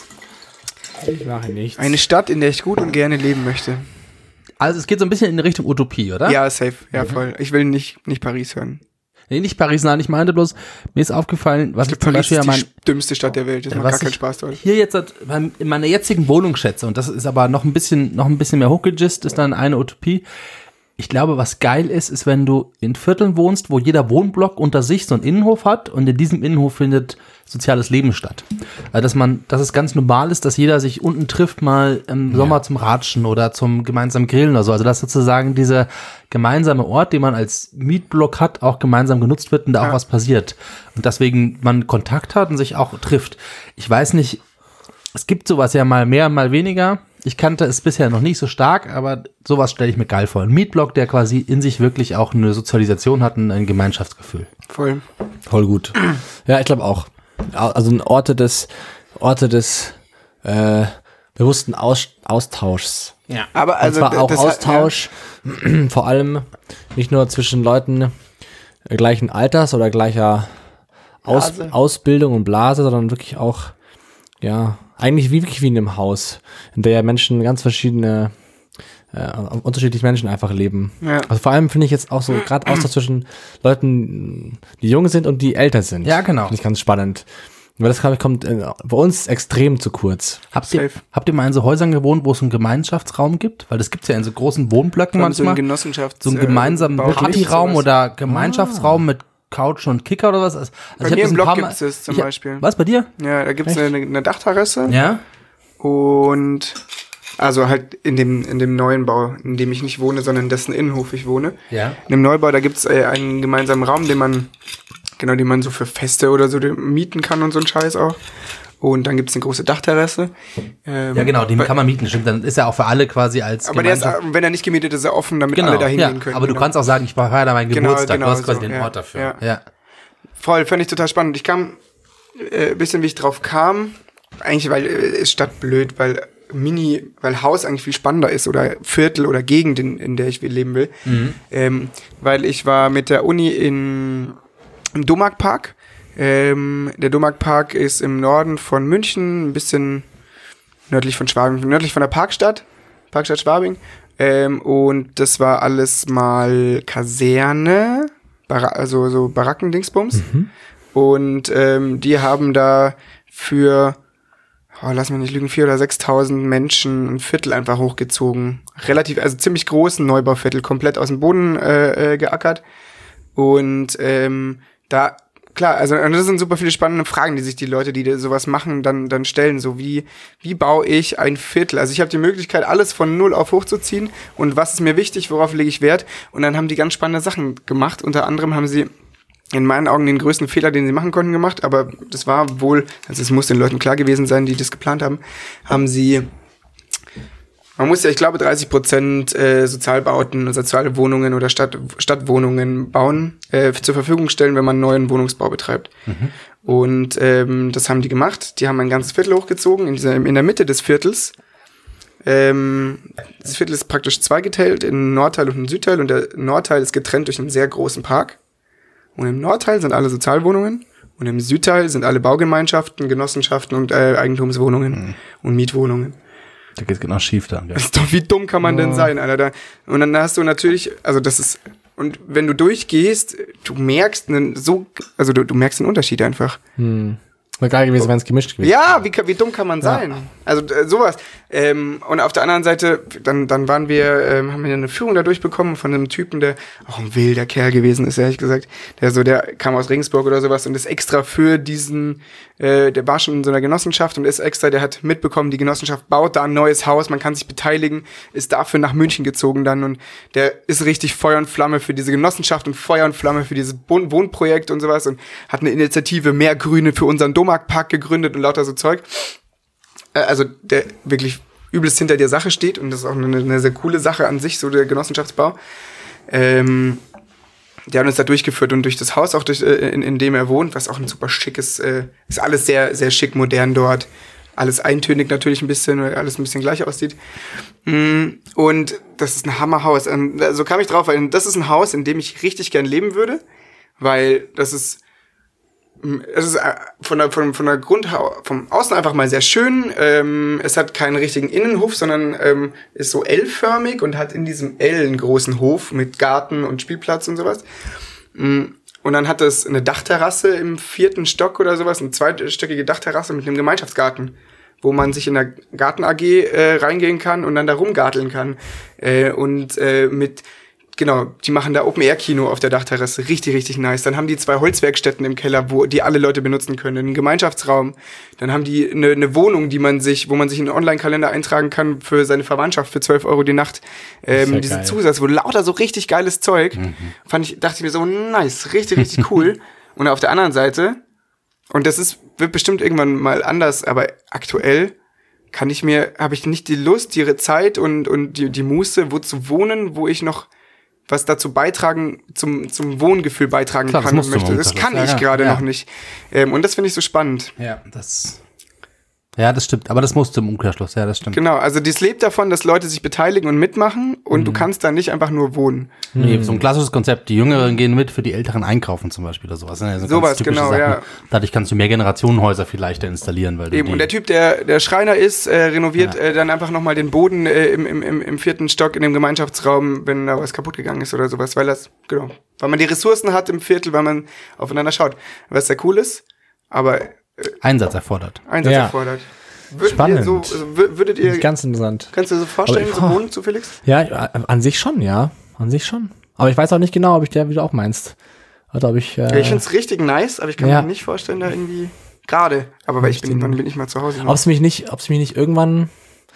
Ich mache nichts. Eine Stadt, in der ich gut und gerne leben möchte. Also es geht so ein bisschen in Richtung Utopie, oder? Ja, safe. Ja, voll. Ich will nicht, nicht Paris hören. Nee, nicht Paris, nein, ich meinte bloß, mir ist aufgefallen, was ich, zum Paris Beispiel ist ja die mein, dümmste Stadt der Welt. Das macht was gar keinen ich Spaß dort. hier jetzt hat, in meiner jetzigen Wohnung schätze, und das ist aber noch ein bisschen, noch ein bisschen mehr hochgegist, ist dann eine Utopie. Ich glaube, was geil ist, ist, wenn du in Vierteln wohnst, wo jeder Wohnblock unter sich so einen Innenhof hat und in diesem Innenhof findet soziales Leben statt. Also, dass man, dass es ganz normal ist, dass jeder sich unten trifft, mal im Sommer zum Ratschen oder zum gemeinsamen Grillen oder so. Also, dass sozusagen dieser gemeinsame Ort, den man als Mietblock hat, auch gemeinsam genutzt wird und da auch Ja. was passiert. Und deswegen man Kontakt hat und sich auch trifft. Ich weiß nicht, es gibt sowas ja mal mehr, mal weniger. Ich kannte es bisher noch nicht so stark, aber sowas stelle ich mir geil vor. Ein Mietblock, der quasi in sich wirklich auch eine Sozialisation hat und ein Gemeinschaftsgefühl. Voll. Voll gut. Ja, ich glaube auch. Also Orte des, Orte des äh, bewussten Aus, Austauschs. Ja. Aber also, Und zwar auch das hat- Austausch, vor allem nicht nur zwischen Leuten gleichen Alters oder gleicher Aus, Blase. Ausbildung und Blase, sondern wirklich auch, ja, eigentlich wie wirklich wie in einem Haus, in der ja Menschen ganz verschiedene, äh, unterschiedliche Menschen einfach leben. Ja. Also vor allem finde ich jetzt auch so gerade Austausch zwischen Leuten, die jung sind und die älter sind. Ja, genau. Finde ich ganz spannend. Weil das, glaube ich, kommt äh, bei uns extrem zu kurz. Habt ihr, Safe. habt ihr mal in so Häusern gewohnt, wo es einen Gemeinschaftsraum gibt? Weil das gibt's ja in so großen Wohnblöcken Dann so ein manchmal. Genossenschafts- So einen äh, gemeinsamen Bau- Partyraum sowas. oder Gemeinschaftsraum mit Couch und Kicker oder was? Also Bei ich hab mir das im ein paar Block Mal- gibt's das zum ich hab- Beispiel. Was, bei dir? Ja, da gibt's eine, eine Dachterrasse. Ja. Und also halt in dem, in dem neuen Bau, in dem ich nicht wohne, sondern in dessen Innenhof ich wohne. Ja. In dem Neubau, da gibt's äh, einen gemeinsamen Raum, den man, genau, den man so für Feste oder so mieten kann und so ein Scheiß auch. Und dann gibt's eine große Dachterrasse. Ähm, Ja, genau, den bei- kann man mieten, stimmt. Dann ist er auch für alle quasi als Aber der ist, Gemeinschaft- äh, wenn er nicht gemietet ist, ist er offen, damit genau, alle da hingehen ja, können. aber du genau. kannst auch sagen, ich feiere da meinen Genau, Geburtstag. genau du hast quasi so, den ja, Ort dafür. ja. Ja. Voll, fand ich total spannend. Ich kam, äh, ein bisschen wie ich drauf kam, eigentlich, weil äh, ist Stadt blöd, weil Mini, weil Haus eigentlich viel spannender ist oder Viertel oder Gegend, in, in der ich leben will. Mhm. Ähm, weil ich war mit der Uni in, im Domark-Park. Ähm, der Domark-Park ist im Norden von München, ein bisschen nördlich von Schwabing, nördlich von der Parkstadt, Parkstadt Schwabing. Ähm, und das war alles mal Kaserne, Bara also so Baracken-Dingsbums. Und ähm, die haben da für, oh, lass mich nicht lügen, viertausend oder sechstausend Menschen ein Viertel einfach hochgezogen. Relativ, also ziemlich großen Neubauviertel, komplett aus dem Boden äh, äh, geackert. Und ähm, da, klar, also und das sind super viele spannende Fragen, die sich die Leute, die da sowas machen, dann dann stellen. So wie, wie baue ich ein Viertel? Also ich habe die Möglichkeit, alles von null auf hochzuziehen. Und was ist mir wichtig, worauf lege ich Wert? Und dann haben die ganz spannende Sachen gemacht. Unter anderem haben sie in meinen Augen den größten Fehler, den sie machen konnten, gemacht, aber das war wohl, also es muss den Leuten klar gewesen sein, die das geplant haben, haben sie, man muss ja, ich glaube, dreißig Prozent äh, Sozialbauten, soziale Wohnungen oder Stadt, Stadtwohnungen bauen, äh, zur Verfügung stellen, wenn man neuen Wohnungsbau betreibt. Und ähm, das haben die gemacht, die haben ein ganzes Viertel hochgezogen, in, dieser, in der Mitte des Viertels. Ähm, das Viertel ist praktisch zweigeteilt in einen Nordteil und einen Südteil und der Nordteil ist getrennt durch einen sehr großen Park. Und im Nordteil sind alle Sozialwohnungen und im Südteil sind alle Baugemeinschaften, Genossenschaften und äh, Eigentumswohnungen Mhm. und Mietwohnungen. Da geht's genau schief dann. Gell? Das ist doch, wie dumm kann man denn sein, Alter? Da, und dann hast du natürlich, also das ist, und wenn du durchgehst, du merkst einen so, also du, du merkst den Unterschied einfach. Hm. Wäre geil gewesen, wenn es gemischt gewesen. Ja, wie, wie dumm kann man sein? Ja. Also äh, sowas. Ähm, und auf der anderen Seite, dann, dann waren wir, ähm, haben wir eine Führung da durchbekommen von einem Typen, der auch ein wilder Kerl gewesen ist, ehrlich gesagt. Der so, der kam aus Regensburg oder sowas und ist extra für diesen, äh, der war schon in so einer Genossenschaft und ist extra, der hat mitbekommen, die Genossenschaft baut da ein neues Haus, man kann sich beteiligen, ist dafür nach München gezogen dann und der ist richtig Feuer und Flamme für diese Genossenschaft und Feuer und Flamme für dieses Wohn- Wohnprojekt und sowas und hat eine Initiative Mehr Grüne für unseren Domark-Park gegründet und lauter so Zeug. Also der wirklich übelst hinter der Sache steht und das ist auch eine, eine sehr coole Sache an sich, so der Genossenschaftsbau. Ähm, der hat uns da durchgeführt und durch das Haus, auch durch, äh, in, in dem er wohnt, was auch ein super schickes, äh, ist alles sehr, sehr schick, modern dort. Alles eintönig natürlich ein bisschen, weil alles ein bisschen gleich aussieht. Und das ist ein Hammerhaus. Und so kam ich drauf, weil das ist ein Haus, in dem ich richtig gern leben würde, weil das ist Es ist von der, von, von der Grundhaus, vom Außen einfach mal sehr schön. Ähm, es hat keinen richtigen Innenhof, sondern ähm, ist so L-förmig und hat in diesem L einen großen Hof mit Garten und Spielplatz und sowas. Und dann hat es eine Dachterrasse im vierten Stock oder sowas, eine zweistöckige Dachterrasse mit einem Gemeinschaftsgarten, wo man sich in der Garten-A G äh, reingehen kann und dann da rumgarteln kann. Äh, und äh, mit Genau, die machen da Open-Air-Kino auf der Dachterrasse. Richtig, richtig nice. Dann haben die zwei Holzwerkstätten im Keller, wo die alle Leute benutzen können. Einen Gemeinschaftsraum. Dann haben die eine, eine Wohnung, die man sich, wo man sich in einen Online-Kalender eintragen kann für seine Verwandtschaft für zwölf Euro die Nacht. Ähm, ja diesen geil. Zusatz, wo lauter so richtig geiles Zeug. Mhm. Fand ich, dachte ich mir so, nice, richtig, richtig cool. Und auf der anderen Seite, und das ist, wird bestimmt irgendwann mal anders, aber aktuell kann ich mir, habe ich nicht die Lust, die Zeit und, und die, die Muße, wo zu wohnen, wo ich noch was dazu beitragen, zum, zum Wohngefühl beitragen Klar, kann und möchte. Das kann ich ja, gerade ja. noch nicht. Ähm, und das finde ich so spannend. Ja, das, ja, das stimmt. Aber das musst du im Umkehrschluss, ja, das stimmt. Genau, also dies lebt davon, dass Leute sich beteiligen und mitmachen und mhm. du kannst da nicht einfach nur wohnen. Nee, so ein klassisches Konzept. Die Jüngeren gehen mit, für die Älteren einkaufen zum Beispiel oder sowas. Also sowas, genau, Sachen. Ja. Dadurch kannst du mehr Generationenhäuser vielleicht installieren. Weil du Eben, und der Typ, der der Schreiner ist, äh, renoviert ja. äh, dann einfach nochmal den Boden äh, im, im, im, im vierten Stock in dem Gemeinschaftsraum, wenn da was kaputt gegangen ist oder sowas, weil das, genau, weil man die Ressourcen hat im Viertel, weil man aufeinander schaut. Was sehr cool ist, aber äh, Einsatz erfordert. Einsatz ja. erfordert. Würdet Spannend. Ihr so, also würdet ihr, ganz interessant. Kannst du dir so vorstellen, ich, so wohnen zu Felix? Ja, an sich schon, ja. An sich schon. Aber ich weiß auch nicht genau, ob ich der, wie du auch meinst. Oder ob ich, äh, ja, ich find's richtig nice, aber ich kann ja. mir nicht vorstellen, da irgendwie gerade. Aber weil ich bin, wann bin ich mal zu Hause? Ob es mich nicht, ob es mich nicht irgendwann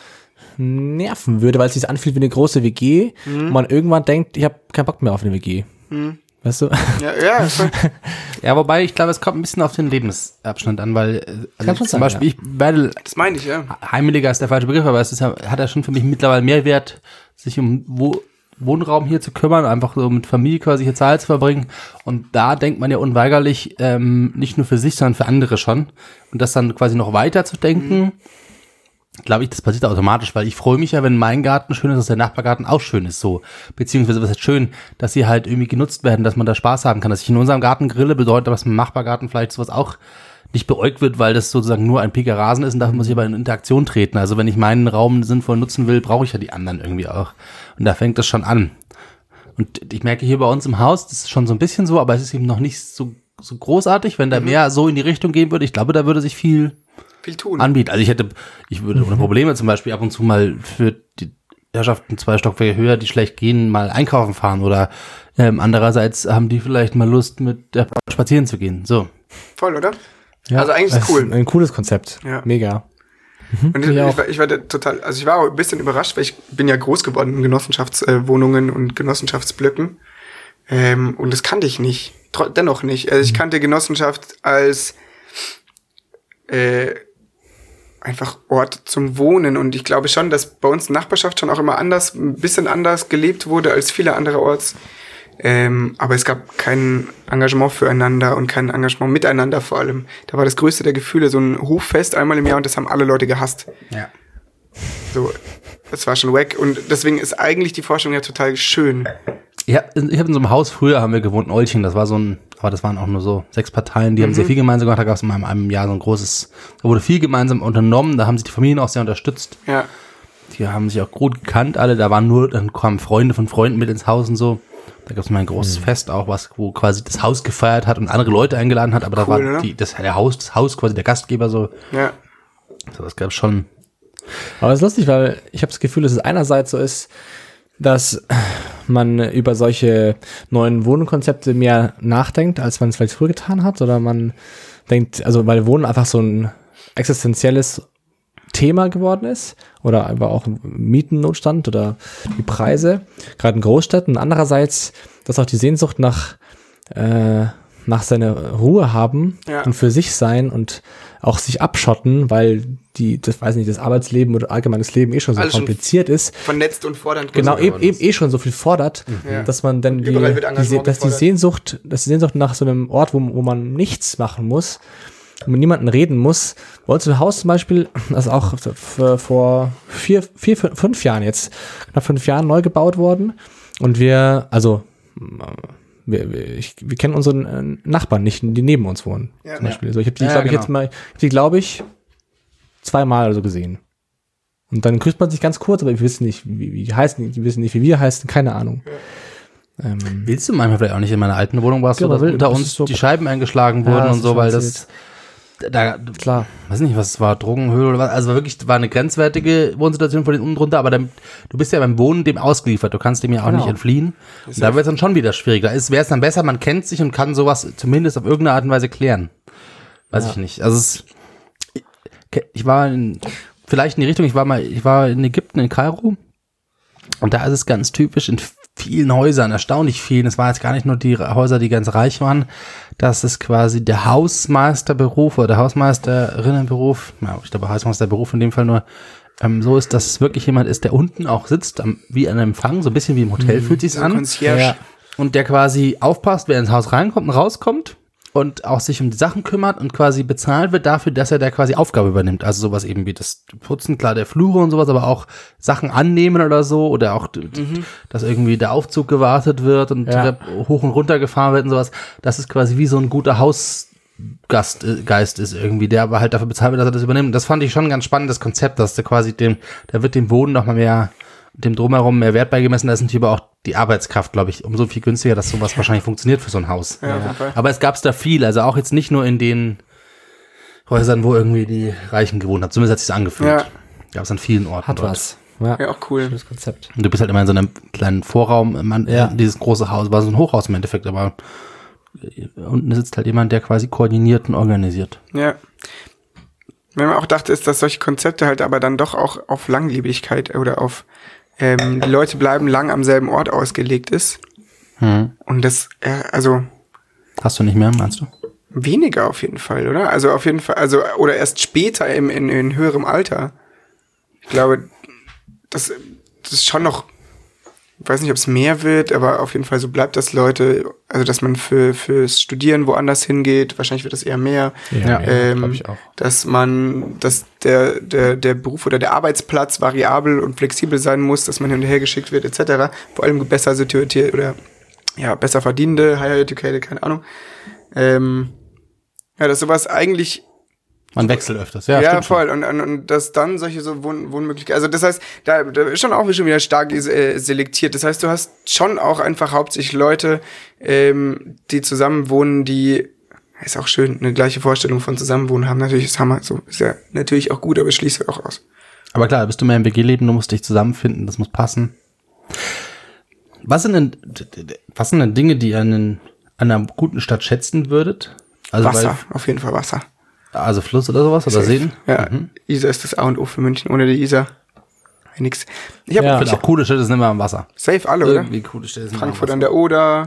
nerven würde, weil es sich anfühlt wie eine große W G mhm. und man irgendwann denkt, ich habe keinen Bock mehr auf eine W G. Mhm. Weißt du? Ja, ja. ja, wobei, ich glaube, es kommt ein bisschen auf den Lebensabschnitt an, weil also zum sein, Beispiel, ja. ich werde, das meine ich, ja. Heimeliger ist der falsche Begriff, aber es ist ja, hat ja schon für mich mittlerweile mehr Wert, sich um Wo- Wohnraum hier zu kümmern, einfach so mit Familie quasi hier Zeit zu verbringen. Und da denkt man ja unweigerlich ähm, nicht nur für sich, sondern für andere schon. Und das dann quasi noch weiter zu denken, mhm. glaube ich, das passiert automatisch, weil ich freue mich ja, wenn mein Garten schön ist, dass der Nachbargarten auch schön ist, so. Beziehungsweise, was heißt schön, dass sie halt irgendwie genutzt werden, dass man da Spaß haben kann. Dass ich in unserem Garten grille, bedeutet, dass im Nachbargarten vielleicht sowas auch nicht beäugt wird, weil das sozusagen nur ein piker Rasen ist und da muss ich aber in Interaktion treten. Also wenn ich meinen Raum sinnvoll nutzen will, brauche ich ja die anderen irgendwie auch. Und da fängt das schon an. Und ich merke hier bei uns im Haus, das ist schon so ein bisschen so, aber es ist eben noch nicht so, so großartig, wenn da mhm. mehr so in die Richtung gehen würde. Ich glaube, da würde sich viel viel tun. Anbieten. Also ich hätte, ich würde ohne Probleme zum Beispiel ab und zu mal für die Herrschaften zwei Stockwerke höher, die schlecht gehen, mal einkaufen fahren oder ähm, andererseits haben die vielleicht mal Lust, mit der spazieren zu gehen. So. Voll, oder? Ja, also eigentlich ist es cool. Ein cooles Konzept. Ja. Mega. Mhm, und ich, ich, war, ich war total, also ich war auch ein bisschen überrascht, weil ich bin ja groß geworden in Genossenschaftswohnungen und Genossenschaftsblöcken. Ähm, und das kannte ich nicht. Tro- dennoch nicht. Also ich kannte Genossenschaft als äh, einfach Ort zum Wohnen. Und ich glaube schon, dass bei uns in der Nachbarschaft schon auch immer anders, ein bisschen anders gelebt wurde als viele andere Orts. Ähm, aber es gab kein Engagement füreinander und kein Engagement miteinander vor allem. Da war das größte der Gefühle so ein Hoffest einmal im Jahr und das haben alle Leute gehasst. Ja. So, das war schon wack und deswegen ist eigentlich die Forschung ja total schön. Ja, ich habe in so einem Haus, früher haben wir gewohnt in Olching, das war so ein, aber das waren auch nur so sechs Parteien, die mhm. haben sehr viel gemeinsam gemacht, da gab es in einem, einem Jahr so ein großes, da wurde viel gemeinsam unternommen, da haben sich die Familien auch sehr unterstützt. Ja. Die haben sich auch gut gekannt alle, da waren nur, dann kamen Freunde von Freunden mit ins Haus und so. Da gab es mal ein großes Fest auch, was wo quasi das Haus gefeiert hat und andere Leute eingeladen hat, aber da Cool, war oder? die, das, der Haus, das Haus quasi der Gastgeber so. Ja. So, das gab schon. Aber es ist lustig, weil ich habe das Gefühl, dass es einerseits so ist, dass man über solche neuen Wohnkonzepte mehr nachdenkt, als man es vielleicht früher getan hat, oder man denkt, also weil Wohnen einfach so ein existenzielles Thema geworden ist oder aber auch Mietennotstand oder die Preise, gerade in Großstädten. Andererseits, dass auch die Sehnsucht nach äh, nach seiner Ruhe haben Ja. und für sich sein und auch sich abschotten, weil die, das weiß nicht, das Arbeitsleben oder allgemeines Leben eh schon so Alles schon kompliziert ist. Vernetzt und fordernd. Genau, geworden eben, eben ist. eh schon so viel fordert, Ja. dass man dann die, überall wird die, Engagement dass die gefordert. Sehnsucht, dass die Sehnsucht nach so einem Ort, wo, wo man nichts machen muss, wo mit niemandem reden muss. Bei uns im Haus zum Beispiel, das ist auch für, vor vier, vier, fünf Jahren jetzt, knapp fünf Jahren neu gebaut worden. Und wir, also, wir, wir, ich, wir kennen unseren äh, Nachbarn nicht, die neben uns wohnen. Ja. Zum Beispiel. So, ich habe die, Ja, glaube ich, genau. jetzt mal, ich hab die, glaube ich, zweimal oder so gesehen. Und dann grüßt man sich ganz kurz, aber wir wissen nicht, wie, wie die heißen, die wissen nicht, wie wir heißen, keine Ahnung. Ähm, Willst du manchmal vielleicht auch nicht in meiner alten Wohnung warst, Ja, so, dass aber will- unter das uns ist so- die Scheiben eingeschlagen Ja, wurden das und ist so, schon weil das da, klar. weiß nicht, was es war, Drogenhöhle oder was, also wirklich war eine grenzwertige Wohnsituation von den unten drunter, aber dann, du bist ja beim Wohnen dem ausgeliefert, du kannst dem ja auch Genau. nicht entfliehen. Und da wird es dann schon wieder schwierig. Da wäre es dann besser, man kennt sich und kann sowas zumindest auf irgendeine Art und Weise klären. Weiß Ja. ich nicht. Also es, ich, ich war in, vielleicht in die Richtung, ich war mal, ich war in Ägypten, in Kairo, und da ist es ganz typisch in vielen Häusern, erstaunlich vielen, es waren jetzt gar nicht nur die Häuser, die ganz reich waren, dass es quasi der Hausmeisterberuf oder der Hausmeisterinnenberuf, ja, ich glaube Hausmeisterberuf in dem Fall nur, ähm, so ist, dass es wirklich jemand ist, der unten auch sitzt, am, wie an einem Empfang, so ein bisschen wie im Hotel fühlt sich's So an. Concierge. Ja. Und der quasi aufpasst, wer ins Haus reinkommt und rauskommt und auch sich um die Sachen kümmert und quasi bezahlt wird dafür, dass er da quasi Aufgabe übernimmt. Also sowas eben wie das Putzen, klar, der Flure und sowas, aber auch Sachen annehmen oder so oder auch, d- d- dass irgendwie der Aufzug gewartet wird und Ja. Trepp hoch und runter gefahren wird und sowas. Das ist quasi wie so ein guter Hausgast, äh, Geist ist irgendwie, der aber halt dafür bezahlt wird, dass er das übernimmt. Das fand ich schon ein ganz spannendes Konzept, dass der quasi dem, da wird dem Wohnen noch mal mehr, dem Drumherum mehr Wert beigemessen. Da ist natürlich aber auch die Arbeitskraft, glaube ich, umso viel günstiger, dass sowas wahrscheinlich funktioniert für so ein Haus. Ja, auf jeden Fall. Aber es gab's da viel, also auch jetzt nicht nur in den Häusern, wo irgendwie die Reichen gewohnt haben. Zumindest hat sich's angefühlt. Ja. Gab's an vielen Orten. Hat dort. was. Ja, Ja, auch cool. schönes Konzept. Und du bist halt immer in so einem kleinen Vorraum, man, Ja. dieses große Haus, war so ein Hochhaus im Endeffekt, aber unten sitzt halt jemand, der quasi koordiniert und organisiert. Ja. Wenn man auch dachte, ist, dass solche Konzepte halt aber dann doch auch auf Langlebigkeit oder auf ähm, die Leute bleiben lang am selben Ort ausgelegt ist. Hm. Und das, äh, also Hast du nicht mehr, meinst du? weniger auf jeden Fall, oder? Also auf jeden Fall, also oder erst später im, in, in höherem Alter. Ich glaube, das, das ist schon noch, ich weiß nicht, ob es mehr wird, aber auf jeden Fall so bleibt das Leute, also dass man für fürs Studieren woanders hingeht, wahrscheinlich wird das eher mehr. Ja, ähm, glaube ich auch. Dass man, dass der, der, der Beruf oder der Arbeitsplatz variabel und flexibel sein muss, dass man hin und her geschickt wird, et cetera. Vor allem besser situierte oder ja, besser verdienende, higher educated, keine Ahnung. Ähm, ja, dass sowas eigentlich Man wechselt öfters, ja, ja, stimmt schon. voll. Und, und, und dass dann solche so Wohn Wohnmöglichkeiten, also das heißt, da, da ist schon auch schon wieder stark äh, selektiert. Das heißt, du hast schon auch einfach hauptsächlich Leute, ähm, die zusammen wohnen, die, ist auch schön, eine gleiche Vorstellung von Zusammenwohnen haben. Natürlich ist Hammer, so ist ja natürlich auch gut, aber es schließt auch aus. Aber klar, bist du mehr im W G-Leben, du musst dich zusammenfinden, das muss passen. Was sind denn, was sind denn Dinge, die ihr an, an einer guten Stadt schätzen würdet? Also Wasser, auf jeden Fall Wasser. Weil, also Fluss oder sowas oder Safe. Seen? Ja, Mhm. Isar ist das A und O für München. Ohne die Isar nix. Ich habe Ja. Ich finde auch coole Städte sind immer am Wasser. safe alle, oder? Irgendwie coole Städte sind Frankfurt immer an am der Oder.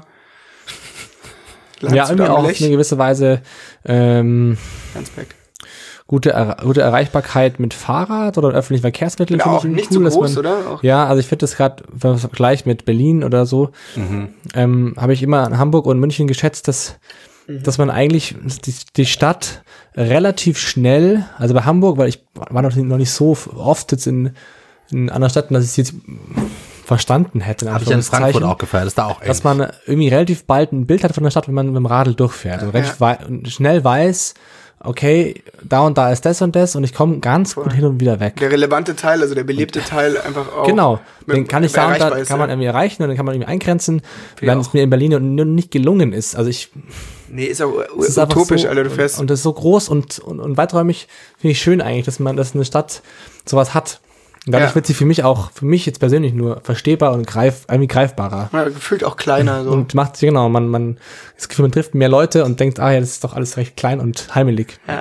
Ja, Landshut irgendwie am auch auf Lech, eine gewisse Weise ähm, Landsberg. gute, er gute Erreichbarkeit mit Fahrrad oder öffentlichen Verkehrsmitteln. Ja, finde auch ich nicht cool, so dass groß, man, oder? Auch Ja, also ich finde das gerade, wenn man es vergleicht mit Berlin oder so, ähm, habe ich immer in Hamburg und München geschätzt, dass, dass man eigentlich die, die Stadt relativ schnell, also bei Hamburg, weil ich war noch nicht, noch nicht so oft jetzt in, in anderen Städten, dass ich es jetzt verstanden hätte. in Habe ich ja in Frankfurt Anführungszeichen, auch gefeiert, das ist da auch dass ähnlich. man irgendwie relativ bald ein Bild hat von der Stadt, wenn man mit dem Radl durchfährt und, recht wei- und schnell weiß, okay, da und da ist das und das und ich komme ganz Voll. gut hin und wieder weg. Der relevante Teil, also der belebte Teil einfach auch. Genau, mit- den kann ich da und erreichbar da ist, kann man ja. irgendwie erreichen und dann kann man irgendwie eingrenzen, ich wenn auch. es mir in Berlin nur nicht gelungen ist. Also ich, Nee, ist auch es ist einfach utopisch, so, Alter, du fährst. und das ist so groß und, und, und weiträumig finde ich schön eigentlich, dass man, dass eine Stadt sowas hat. Und dadurch Ja. wird sie für mich auch, für mich jetzt persönlich nur verstehbar und greif, irgendwie greifbarer. ja, gefühlt auch kleiner, so. Und macht, genau, man, man, das Gefühl, man trifft mehr Leute und denkt, ah ja, das ist doch alles recht klein und heimelig. Ja.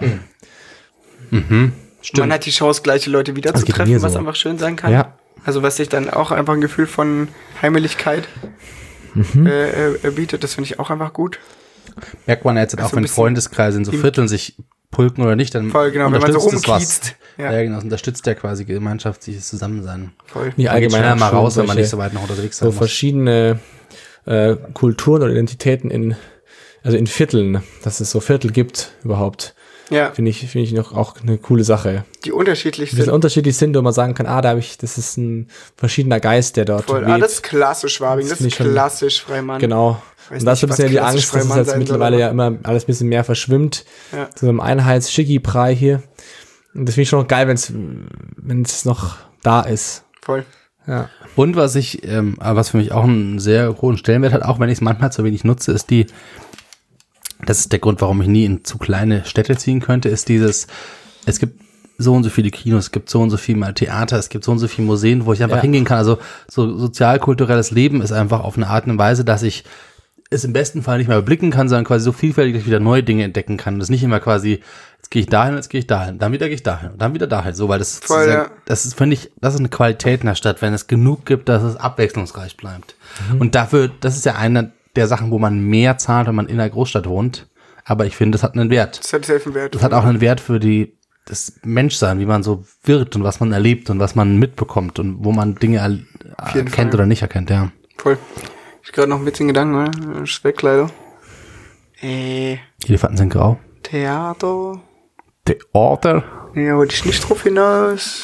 Stimmt. Man hat die Chance, gleiche Leute wieder Das zu geht mir treffen, so. was einfach schön sein kann. Ja. Also was sich dann auch einfach ein Gefühl von Heimeligkeit Mhm. äh, äh, bietet, das finde ich auch einfach gut. Merkt man jetzt auch, Also ein wenn bisschen Freundeskreise in so im- Vierteln sich pulken oder nicht, dann Voll, genau, wenn man so unterstützt es was. rumkiezt. Ja. Ja. genau, das unterstützt ja quasi gemeinschaftliches Zusammensein. Voll. Die Man geht allgemein schneller auch mal schon raus, wenn man solche- nicht so weit noch unterwegs sein so muss. verschiedene äh, Kulturen oder Identitäten in, also in Vierteln, dass es so Viertel gibt überhaupt, Ja, finde ich, finde ich noch auch eine coole Sache. die unterschiedlich Die sind sind. unterschiedlich sind, wo man sagen kann, ah, da habe ich, das ist ein verschiedener Geist, der dort Voll. weht. Ah, das ist klassisch Schwabing, Das das, finde ist ich schon- klassisch Freimann. Genau. Weiß Und da ist so ein nicht, bisschen was die klassisch Angst, dass es Freimann jetzt sein soll, mittlerweile aber- ja immer alles ein bisschen mehr verschwimmt. Ja. Zu so einem Einheits-Schicki-Brei hier. Und das finde ich schon noch geil, wenn es, wenn es noch da ist. Voll. Ja. Und was ich, ähm, was für mich auch einen sehr hohen Stellenwert hat, auch wenn ich es manchmal zu wenig nutze, ist die, das ist der Grund, warum ich nie in zu kleine Städte ziehen könnte, ist dieses, es gibt so und so viele Kinos, es gibt so und so viel mal Theater, es gibt so und so viele Museen, wo ich einfach Ja. hingehen kann. Also so sozialkulturelles Leben ist einfach auf eine Art und Weise, dass ich es im besten Fall nicht mehr überblicken kann, sondern quasi so vielfältig, dass ich wieder neue Dinge entdecken kann. Das ist nicht immer quasi, jetzt gehe ich dahin, jetzt gehe ich dahin, dann wieder gehe ich dahin und dann wieder dahin. So, weil das, Voll, das, ja. ist, das ist, finde ich, das ist eine Qualität in der Stadt, wenn es genug gibt, dass es abwechslungsreich bleibt. Und dafür, das ist ja eine der Sachen, wo man mehr zahlt, wenn man in einer Großstadt wohnt. Aber ich finde, das hat einen Wert. Das hat safe einen Wert. Das hat auch einen Wert für die, das Menschsein, wie man so wird und was man erlebt und was man mitbekommt und wo man Dinge er, jeden erkennt Fall. oder nicht erkennt, ja. Voll. Ich hab gerade noch einen witzigen Gedanken, oder? Ist weg, leider. Äh, Elefanten sind grau. Theater. Theater. Ja, wollte ich nicht drauf hinaus.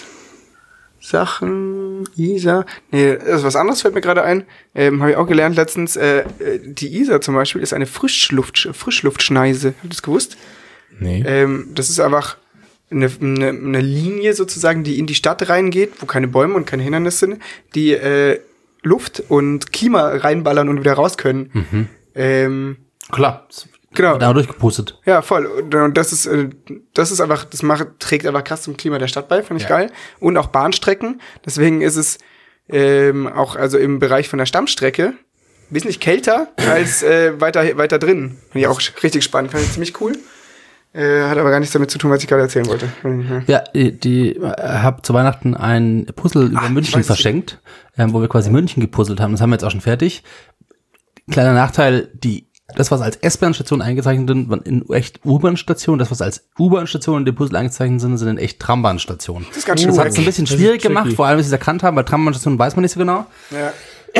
Sachen, Isar. Nee, das ist was anderes, fällt mir gerade ein. Ähm, habe ich auch gelernt letztens. Äh, äh, die Isar zum Beispiel ist eine Frischluft, Frischluftschneise. Habt ihr das gewusst? Nee. Ähm, das ist einfach eine, eine, eine Linie sozusagen, die in die Stadt reingeht, wo keine Bäume und keine Hindernisse sind, die äh, Luft und Klima reinballern und wieder raus können. Ähm, Klar. genau. Da durchgepustet. Ja, voll. Und, und das ist, äh, das ist einfach, das macht, trägt einfach krass zum Klima der Stadt bei, finde ich Ja. geil. Und auch Bahnstrecken. Deswegen ist es ähm, auch also im Bereich von der Stammstrecke wesentlich kälter als äh, weiter weiter drin. Finde ich auch richtig spannend, finde ich ziemlich cool. Äh, hat aber gar nichts damit zu tun, was ich gerade erzählen wollte. Ja. Ja, die, die äh, hab zu Weihnachten ein Puzzle über Ach, München weiß ich. verschenkt, ähm, wo wir quasi München gepuzzelt haben. Das haben wir jetzt auch schon fertig. Kleiner Nachteil, die das, was als S-Bahn-Station eingezeichnet sind, waren in echt U-Bahn-Stationen. Das, was als U-Bahn-Station in dem Puzzle eingezeichnet sind, sind in echt Trambahn-Stationen. Das ist ganz schön Das hat wack. es ein bisschen Das ist schwierig tricky. gemacht, vor allem, wenn sie es erkannt haben, weil Trambahn-Stationen weiß man nicht so genau. Ja.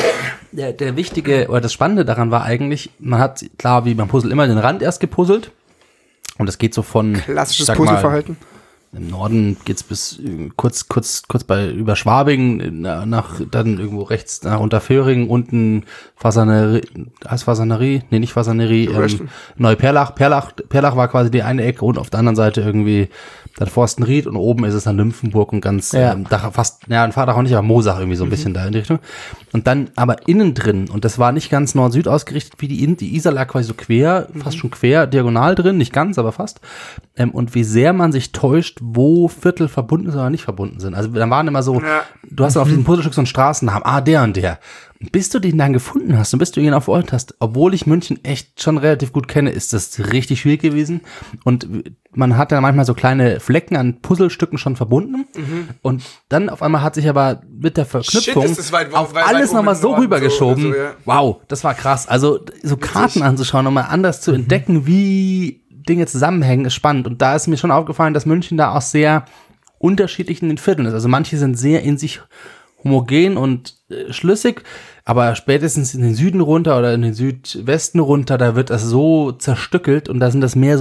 Der, der wichtige oder das Spannende daran war eigentlich, man hat, klar, wie beim Puzzle immer den Rand erst gepuzzelt. Und das geht so von Klassisches ich sag mal, Puzzleverhalten. im Norden geht's bis äh, kurz, kurz, kurz bei über Schwabing, na- nach dann irgendwo rechts nach Unterföhring, unten Fasanerie, heißt Fasanerie? Nee, nicht Fasanerie, ähm, Rechten. Neuperlach. Perlach, Perlach war quasi die eine Ecke und auf der anderen Seite irgendwie dann Forstenried und oben ist es dann Nymphenburg und ganz, Ja. ähm, da fast, ja, ein Vater auch nicht, aber Mosach irgendwie so ein bisschen da in die Richtung. Und dann aber innen drin, und das war nicht ganz Nord-Süd ausgerichtet, wie die, In- die Isar lag quasi so quer, fast schon quer, diagonal drin, nicht ganz, aber fast. Ähm, und wie sehr man sich täuscht, wo Viertel verbunden sind oder nicht verbunden sind. Also da waren immer so, Ja. du hast dann auf diesem Puzzlestück so einen Straßennamen, ah, der und der. Und bis du den dann gefunden hast und bis du ihn auf Ort hast, obwohl ich München echt schon relativ gut kenne, ist das richtig schwierig gewesen. Und man hat dann manchmal so kleine Flecken an Puzzlestücken schon verbunden. Und dann auf einmal hat sich aber mit der Verknüpfung Shit, ist das weit- auf weit- alles weit nochmal oben so im Norden rübergeschoben. so oder so, ja. Wow, das war krass. Also so Karten anzuschauen, um mal anders zu entdecken, wie Dinge zusammenhängen, ist spannend. Und da ist mir schon aufgefallen, dass München da auch sehr unterschiedlich in den Vierteln ist. Also manche sind sehr in sich homogen und äh, schlüssig, aber spätestens in den Süden runter oder in den Südwesten runter, da wird das so zerstückelt und da sind das mehr so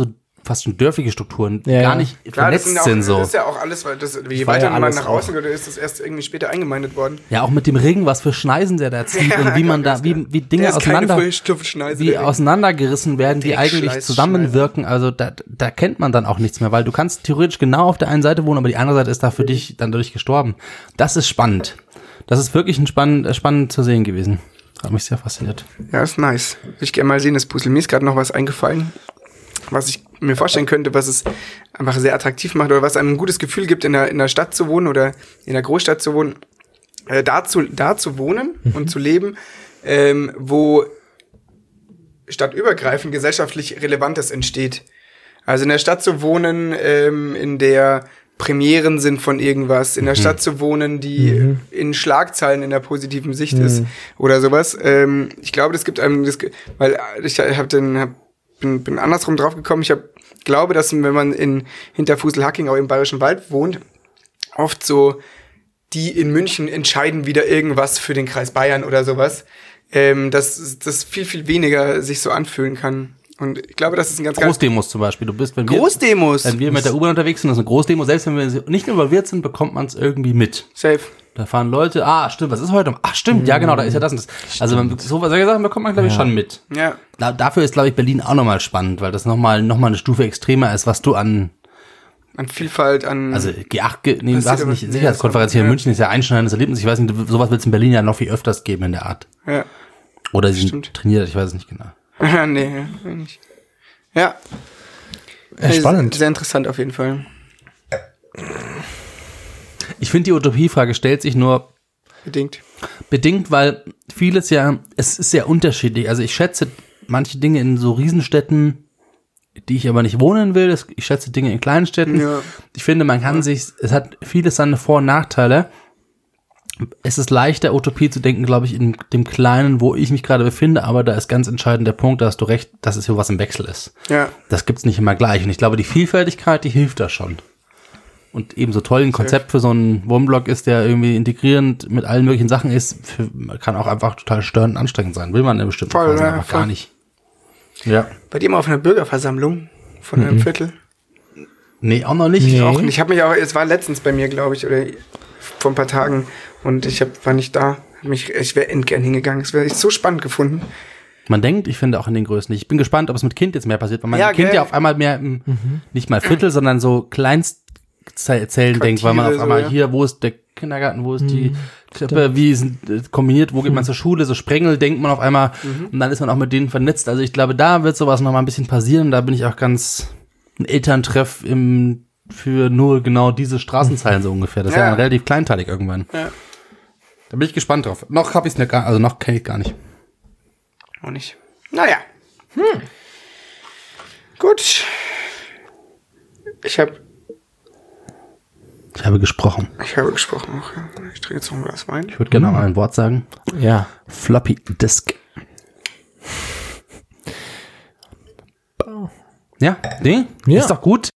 fast schon dörfliche Strukturen, die Ja, gar ja. nicht Klar, das vernetzt sind, auch, sind so. das ist ja auch alles, weil das, je war weiter ja man alles nach auch. außen geht, ist das erst irgendwie später eingemeindet worden. Ja, auch mit dem Ring, was für Schneisen der da zieht Ja, und wie man klar, da, wie, wie Dinge Der ist keine auseinander, Frischluftschneise, wie der Ring. auseinandergerissen werden, die eigentlich Deckschleiß- zusammenwirken. Also da, da kennt man dann auch nichts mehr, weil du kannst theoretisch genau auf der einen Seite wohnen, aber die andere Seite ist da für dich dann dadurch gestorben. Das ist spannend. Das ist wirklich ein spannend, spannend zu sehen gewesen. Hat mich sehr fasziniert. Ja, ist nice. Will ich gerne mal sehen, das Puzzle. Mir ist gerade noch was eingefallen, was ich mir vorstellen könnte, was es einfach sehr attraktiv macht oder was einem ein gutes Gefühl gibt, in der, in der Stadt zu wohnen oder in der Großstadt zu wohnen. Äh, da, zu, da zu wohnen mhm. und zu leben, ähm, wo stadtübergreifend gesellschaftlich Relevantes entsteht. Also in der Stadt zu wohnen, ähm, in der Premieren sind von irgendwas, in der mhm. Stadt zu wohnen, die mhm. in Schlagzeilen in der positiven Sicht mhm. ist oder sowas. Ähm, ich glaube, das gibt einem, das, weil ich hab den, hab, bin, bin andersrum drauf gekommen. Ich hab, glaube, dass wenn man in Hinterfußel-Hacking auch im Bayerischen Wald wohnt, oft so die in München entscheiden wieder irgendwas für den Kreis Bayern oder sowas, ähm, dass das viel, viel weniger sich so anfühlen kann. Und ich glaube, das ist ein ganz, ganz... Großdemos zum Beispiel. Du bist, wenn wir, Großdemos! wenn wir mit der U-Bahn unterwegs sind, das ist eine Großdemo, selbst wenn wir nicht involviert sind, bekommt man es irgendwie mit. Safe. Da fahren Leute, ah, stimmt, was ist heute? Ach, stimmt, mhm. ja, genau, da ist ja das und das. Also, man, so solche Sachen bekommt man, glaube ich, ja. schon mit. Ja. Da, dafür ist, glaube ich, Berlin auch nochmal spannend, weil das nochmal noch mal eine Stufe extremer ist, was du an... An Vielfalt, an... Also, G acht, G- nee, Passiert was aber- nicht, nee, Sicherheitskonferenz das- hier in ja. München ist ja ein einschneidendes Erlebnis. Ich weiß nicht, sowas wird es in Berlin ja noch viel öfters geben in der Art. Ja. Oder sie sind Stimmt. trainiert, ich weiß es nicht genau. nee, ja, nicht. Ja. Ja, spannend. Sehr interessant auf jeden Fall. Ich finde, die Utopiefrage stellt sich nur Bedingt. bedingt, weil vieles ja, es ist sehr unterschiedlich. Also ich schätze manche Dinge in so Riesenstädten, die ich aber nicht wohnen will. Das- Ich schätze Dinge in kleinen Städten. Ja. Ich finde, man kann sich, es hat vieles seine Vor- und Nachteile. Es ist leichter, Utopie zu denken, glaube ich, in dem Kleinen, wo ich mich gerade befinde, aber da ist ganz entscheidend der Punkt, da hast du recht, dass es hier was im Wechsel ist. Ja. Das gibt's nicht immer gleich. Und ich glaube, die Vielfältigkeit, die hilft da schon. Und ebenso toll ein Konzept für so einen Wohnblock ist, der irgendwie integrierend mit allen möglichen Sachen ist, für, kann auch einfach total störend und anstrengend sein. Will man in einer bestimmten Voll, Phase ja, aber voll. gar nicht. Ja. Bei dir mal auf einer Bürgerversammlung von einem Viertel? Nee, auch noch nicht. Nee. Auch nicht. Ich habe mich auch, es war letztens bei mir, glaube ich, oder vor ein paar Tagen und ich hab, war nicht da. Hab mich, ich wäre endgern hingegangen. Das wäre echt so spannend gefunden. Man denkt, ich finde auch in den Größen nicht. Ich bin gespannt, ob es mit Kind jetzt mehr passiert, weil man Ja, mit Kind gell. ja auf einmal mehr im, nicht mal Viertel, sondern so Kleinstzellen denkt, weil man auf so, einmal ja. hier, wo ist der Kindergarten, wo ist die Krippe, wie sind äh, kombiniert, wo geht man zur Schule, so Sprengel denkt man auf einmal und dann ist man auch mit denen vernetzt. Also ich glaube, da wird sowas noch mal ein bisschen passieren. Da bin ich auch ganz ein Elterntreff im für nur genau diese Straßenzeilen so ungefähr. Das ist ja, Ja. dann relativ kleinteilig irgendwann. Ja. Da bin ich gespannt drauf. Noch habe ich es nicht gar, also noch kenne ich gar nicht. Auch nicht. Naja. Hm. Gut. Ich habe Ich habe gesprochen. ich habe gesprochen. Auch, ja. Ich trinke jetzt noch ein Glas Wein. Ich würde gerne noch ein Wort sagen. Ja. Floppy Disk. Ja, nee, Ja. ist doch gut.